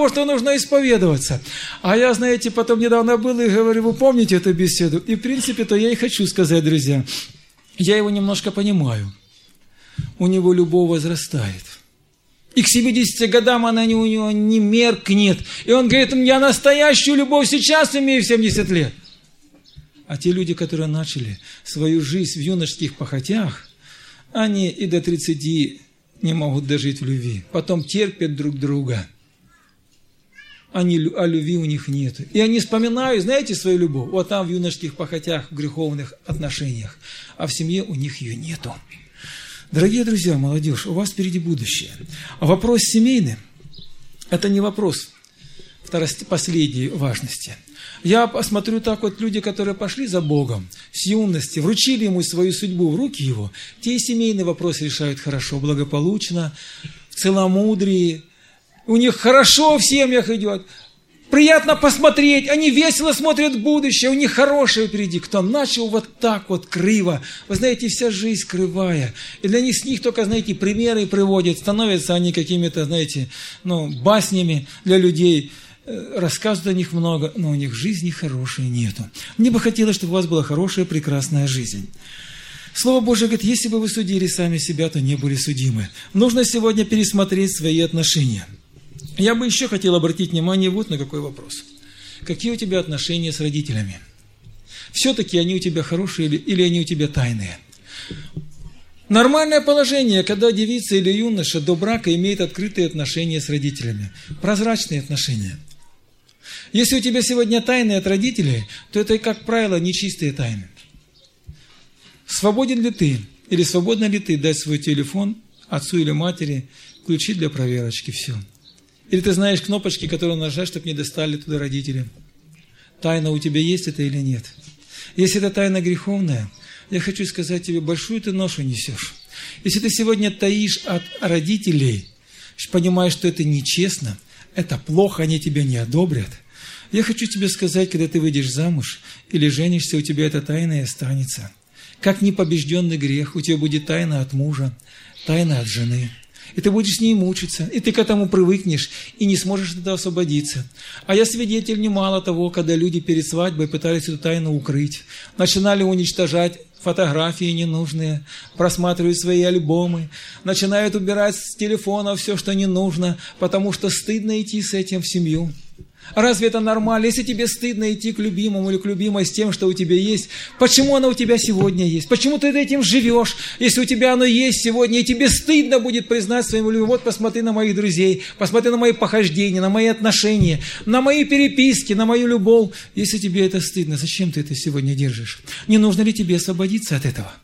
того, что нужно исповедоваться. А я, знаете, потом недавно был и говорю, вы помните эту беседу? И, в принципе-то, я и хочу сказать, друзья, я его немножко понимаю. У него любовь возрастает. И к 70 годам она у него не меркнет. И он говорит, я настоящую любовь сейчас имею в 70 лет. А те люди, которые начали свою жизнь в юношеских похотях, они и до 30 не могут дожить в любви. Потом терпят друг друга. А любви у них нет. И они вспоминают, знаете, свою любовь? Вот там в юношеских похотях, в греховных отношениях. А в семье у них ее нету. Дорогие друзья, молодежь, у вас впереди будущее. А вопрос семейный – это не вопрос последней важности. Я посмотрю так вот, люди, которые пошли за Богом с юности, вручили Ему свою судьбу в руки Его, те и семейный вопрос решают хорошо, благополучно, в целомудрии. У них хорошо в семьях идет. Приятно посмотреть, они весело смотрят в будущее, у них хорошее впереди. Кто начал вот так вот криво, вы знаете, вся жизнь кривая. И для них с них только, знаете, примеры приводят, становятся они какими-то, знаете, баснями для людей. Рассказывают о них много, но у них жизни хорошей нету. Мне бы хотелось, чтобы у вас была хорошая, прекрасная жизнь. Слово Божие говорит, если бы вы судили сами себя, то не были судимы. Нужно сегодня пересмотреть свои отношения. Я бы еще хотел обратить внимание вот на какой вопрос. Какие у тебя отношения с родителями? Все-таки они у тебя хорошие или они у тебя тайные? Нормальное положение, когда девица или юноша до брака имеет открытые отношения с родителями. Прозрачные отношения. Если у тебя сегодня тайны от родителей, то это, как правило, нечистые тайны. Свободен ли ты или свободна ли ты дать свой телефон отцу или матери, ключи для проверочки, все. Или ты знаешь кнопочки, которые нажать, чтобы не достали туда родители. Тайна у тебя есть это или нет? Если это тайна греховная, я хочу сказать тебе, большую ты ношу несешь. Если ты сегодня таишь от родителей, понимаешь, что это нечестно, это плохо, они тебя не одобрят, я хочу тебе сказать, когда ты выйдешь замуж или женишься, у тебя эта тайна и останется. Как непобежденный грех, у тебя будет тайна от мужа, тайна от жены. И ты будешь с ней мучиться, и ты к этому привыкнешь, и не сможешь тогда освободиться. А я свидетель немало того, когда люди перед свадьбой пытались эту тайну укрыть, начинали уничтожать фотографии ненужные, просматривают свои альбомы, начинают убирать с телефона все, что не нужно, потому что стыдно идти с этим в семью. Разве это нормально? Если тебе стыдно идти к любимому или к любимой с тем, что у тебя есть, почему оно у тебя сегодня есть? Почему ты этим живешь, если у тебя оно есть сегодня, и тебе стыдно будет признать своему любимому? Вот посмотри на моих друзей, посмотри на мои похождения, на мои отношения, на мои переписки, на мою любовь. Если тебе это стыдно, зачем ты это сегодня держишь? Не нужно ли тебе освободиться от этого?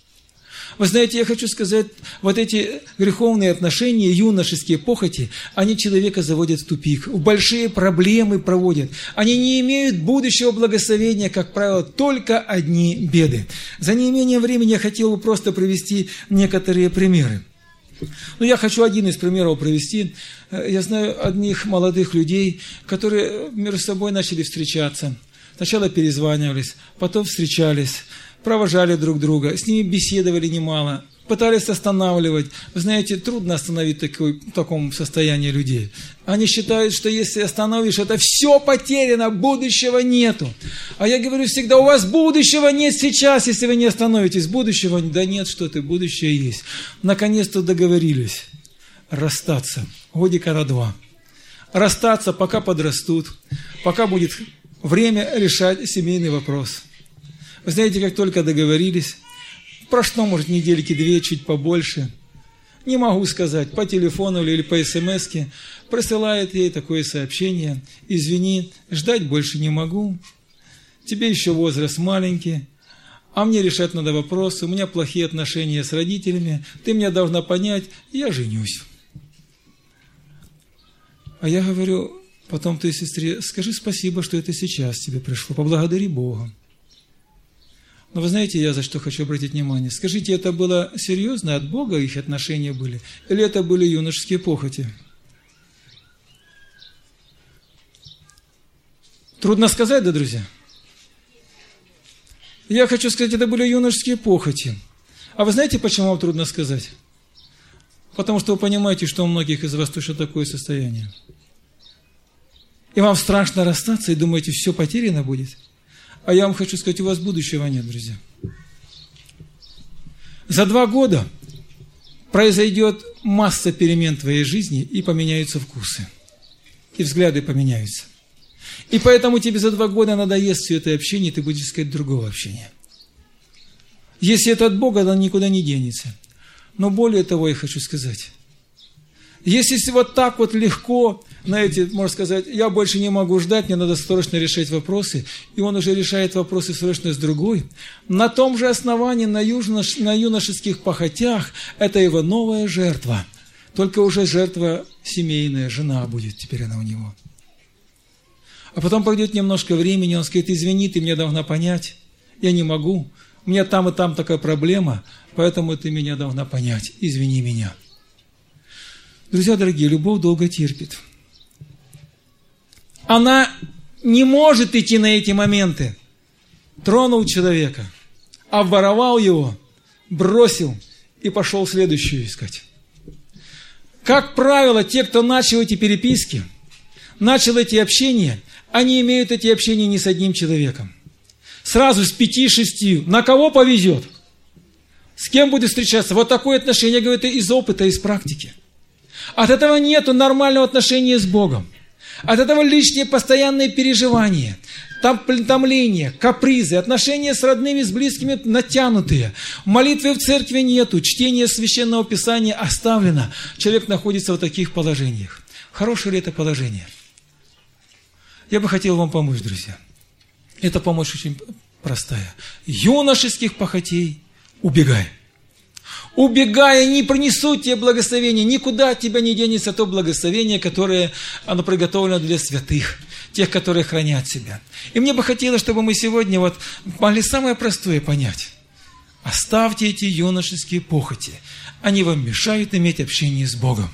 Вы знаете, я хочу сказать, вот эти греховные отношения, юношеские похоти, они человека заводят в тупик, в большие проблемы проводят. Они не имеют будущего благословения, как правило, только одни беды. За неимением времени я хотел бы просто привести некоторые примеры. Я хочу один из примеров привести. Я знаю одних молодых людей, которые между собой начали встречаться. Сначала перезванивались, потом встречались, провожали друг друга, с ними беседовали немало, пытались останавливать. Вы знаете, трудно остановить в таком состоянии людей. Они считают, что если остановишь, это все потеряно, будущего нету. А я говорю всегда, у вас будущего нет сейчас, если вы не остановитесь. Будущего, да нет, что ты, будущее есть. Наконец-то договорились расстаться, годика на 2. Расстаться, пока подрастут, пока будет время решать семейный вопрос. Вы знаете, как только договорились, прошло, может, недельки 2, чуть побольше, не могу сказать, по телефону или по смс-ке, присылает ей такое сообщение: извини, ждать больше не могу, тебе еще возраст маленький, а мне решать надо вопросы, у меня плохие отношения с родителями, ты меня должна понять, я женюсь. А я говорю потом той сестре: скажи спасибо, что это сейчас тебе пришло, поблагодари Бога. Но вы знаете, я за что хочу обратить внимание? Скажите, это было серьезно, от Бога их отношения были? Или это были юношеские похоти? Трудно сказать, да, друзья? Я хочу сказать, это были юношеские похоти. А вы знаете, почему вам трудно сказать? Потому что вы понимаете, что у многих из вас точно такое состояние. И вам страшно расстаться, и думаете, все потеряно будет. А я вам хочу сказать, у вас будущего нет, друзья. За 2 года произойдет масса перемен в твоей жизни, и поменяются вкусы. И взгляды поменяются. И поэтому тебе за 2 года надоест все это общение, и ты будешь искать другого общения. Если это от Бога, оно никуда не денется. Но более того, я хочу сказать, если вот так вот легко, знаете, можно сказать, я больше не могу ждать, мне надо срочно решать вопросы, и он уже решает вопросы срочно с другой, на том же основании, на юношеских похотях, это его новая жертва. Только уже жертва семейная, жена будет теперь она у него. А потом пройдет немножко времени, он скажет, извини, ты меня должна понять, я не могу, у меня там и там такая проблема, поэтому ты меня должна понять, извини меня. Друзья дорогие, любовь долго терпит. Она не может идти на эти моменты. Тронул человека, обворовал его, бросил и пошел следующую искать. Как правило, те, кто начал эти переписки, начал эти общения, они имеют эти общения не с одним человеком. Сразу с 5-6. На кого повезет? С кем будет встречаться? Вот такое отношение, я говорю, это из опыта, из практики. От этого нет нормального отношения с Богом. От этого лишние постоянные переживания, томление, капризы, отношения с родными, с близкими натянутые. Молитвы в церкви нету, чтение Священного Писания оставлено. Человек находится в таких положениях. Хорошее ли это положение? Я бы хотел вам помочь, друзья. Эта помощь очень простая. Юношеских похотей убегай. Убегая, не принесут тебе благословения, никуда от тебя не денется то благословение, которое оно приготовлено для святых, тех, которые хранят себя. И мне бы хотелось, чтобы мы сегодня вот могли самое простое понять. Оставьте эти юношеские похоти, они вам мешают иметь общение с Богом.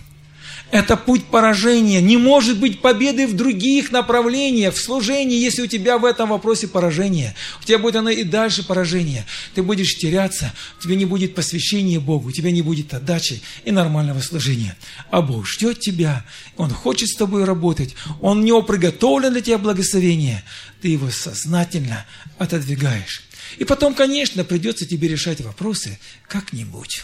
Это путь поражения. Не может быть победы в других направлениях, в служении, если у тебя в этом вопросе поражение. У тебя будет оно и дальше поражение. Ты будешь теряться, у тебя не будет посвящения Богу, у тебя не будет отдачи и нормального служения. А Бог ждет тебя, Он хочет с тобой работать, Он у Него приготовлен для тебя благословение. Ты его сознательно отодвигаешь. И потом, конечно, придется тебе решать вопросы как-нибудь.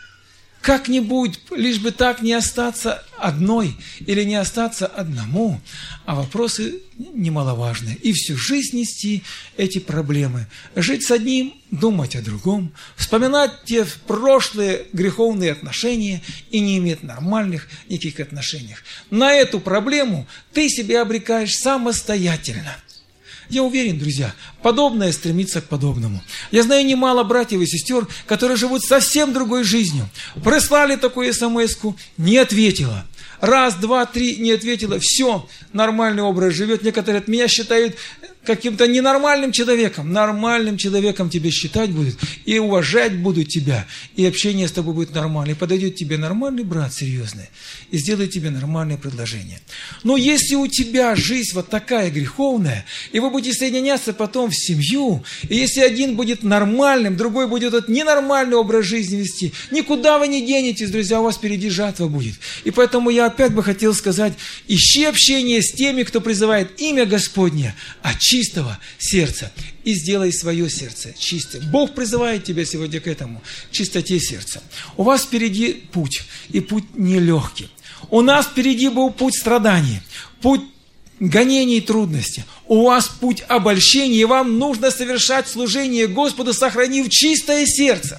Как-нибудь, лишь бы так не остаться одной или не остаться одному, а вопросы немаловажные. И всю жизнь нести эти проблемы. Жить с одним, думать о другом, вспоминать те прошлые греховные отношения и не иметь нормальных никаких отношений. На эту проблему ты себя обрекаешь самостоятельно. Я уверен, друзья, подобное стремится к подобному. Я знаю немало братьев и сестер, которые живут совсем другой жизнью. Прислали такую смс-ку, не ответила. 1, 2, 3 не ответила. Все, нормальный образ живет. Некоторые от меня считают каким-то ненормальным человеком. Нормальным человеком тебя считать будут. И уважать будут тебя. И общение с тобой будет нормальное. И подойдет тебе нормальный брат, серьезный. И сделает тебе нормальное предложение. Но если у тебя жизнь вот такая греховная, и вы будете соединяться потом в семью, и если один будет нормальным, другой будет вот ненормальный образ жизни вести, никуда вы не денетесь, друзья, у вас впереди жатва будет. И поэтому я опять бы хотел сказать, ищи общение с теми, кто призывает имя Господне от чистого сердца. И сделай свое сердце чистым. Бог призывает тебя сегодня к этому, к чистоте сердца. У вас впереди путь, и путь нелегкий. У нас впереди был путь страданий, путь гонений и трудностей. У вас путь обольщения, и вам нужно совершать служение Господу, сохранив чистое сердце.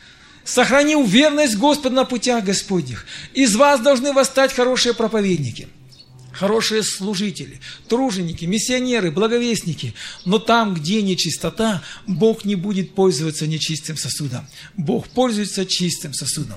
Сохранил верность Господу на путях Господних. Из вас должны восстать хорошие проповедники, хорошие служители, труженики, миссионеры, благовестники. Но там, где нечистота, Бог не будет пользоваться нечистым сосудом. Бог пользуется чистым сосудом.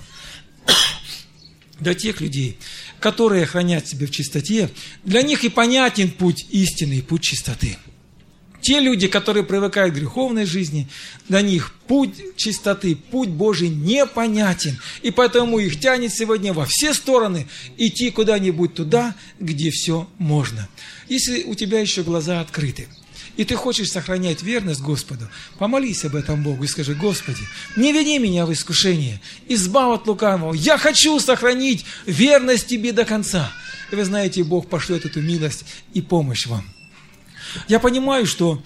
Для тех людей, которые хранят себя в чистоте, для них и понятен путь истины и путь чистоты. Те люди, которые привыкают к греховной жизни, для них путь чистоты, путь Божий непонятен. И поэтому их тянет сегодня во все стороны идти куда-нибудь туда, где все можно. Если у тебя еще глаза открыты, и ты хочешь сохранять верность Господу, помолись об этом Богу и скажи: Господи, не веди меня в искушение, избавь от лукавого, я хочу сохранить верность Тебе до конца. И вы знаете, Бог пошлет эту милость и помощь вам. Я понимаю, что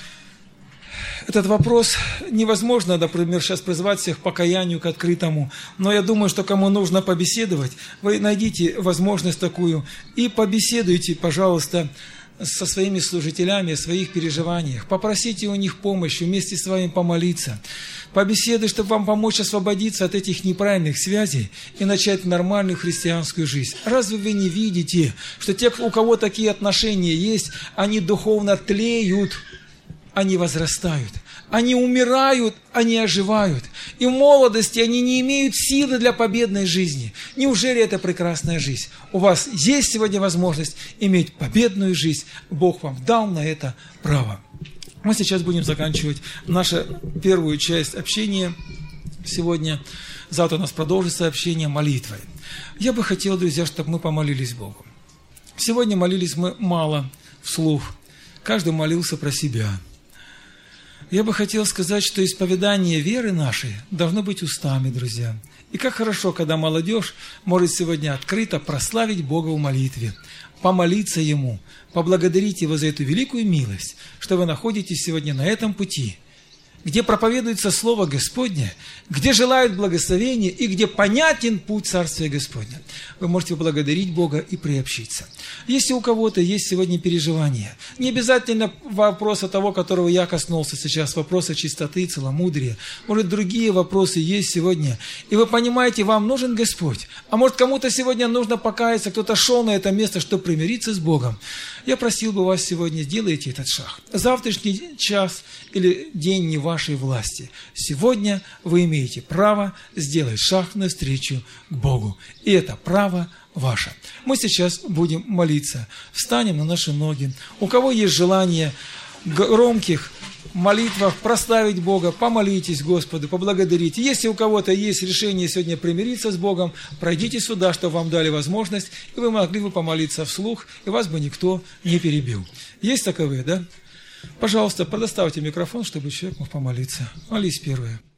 этот вопрос невозможно, например, сейчас призвать всех к покаянию, к открытому. Но я думаю, что кому нужно побеседовать, вы найдите возможность такую и побеседуйте, пожалуйста, со своими служителями о своих переживаниях. Попросите у них помощи, вместе с вами помолиться. Побеседуйте, чтобы вам помочь освободиться от этих неправильных связей и начать нормальную христианскую жизнь. Разве вы не видите, что те, у кого такие отношения есть, они духовно тлеют, они возрастают, они умирают, они оживают. И в молодости они не имеют силы для победной жизни. Неужели это прекрасная жизнь? У вас есть сегодня возможность иметь победную жизнь. Бог вам дал на это право. Мы сейчас будем заканчивать нашу первую часть общения сегодня. Завтра у нас продолжится общение молитвой. Я бы хотел, друзья, чтобы мы помолились Богу. Сегодня молились мы мало вслух. Каждый молился про себя. Я бы хотел сказать, что исповедание веры нашей должно быть устами, друзья. И как хорошо, когда молодежь может сегодня открыто прославить Бога в молитве, помолиться Ему, поблагодарить Его за эту великую милость, что вы находитесь сегодня на этом пути, где проповедуется Слово Господне, где желают благословения и где понятен путь Царствия Господня. Вы можете благодарить Бога и приобщиться. Если у кого-то есть сегодня переживания, не обязательно вопроса того, которого я коснулся сейчас, вопроса чистоты, целомудрия, может, другие вопросы есть сегодня, и вы понимаете, вам нужен Господь, а может, кому-то сегодня нужно покаяться, кто-то шел на это место, чтобы примириться с Богом. Я просил бы вас сегодня, сделайте этот шаг. Завтрашний час или день не вашей власти. Сегодня вы имеете право сделать шаг навстречу к Богу. И это право ваше. Мы сейчас будем молиться. Встанем на наши ноги. У кого есть желание в громких молитвах прославить Бога, помолитесь Господу, поблагодарите. Если у кого-то есть решение сегодня примириться с Богом, пройдите сюда, чтобы вам дали возможность, и вы могли бы помолиться вслух, и вас бы никто не перебил. Есть таковые, да? Пожалуйста, предоставьте микрофон, чтобы человек мог помолиться. Молись первое.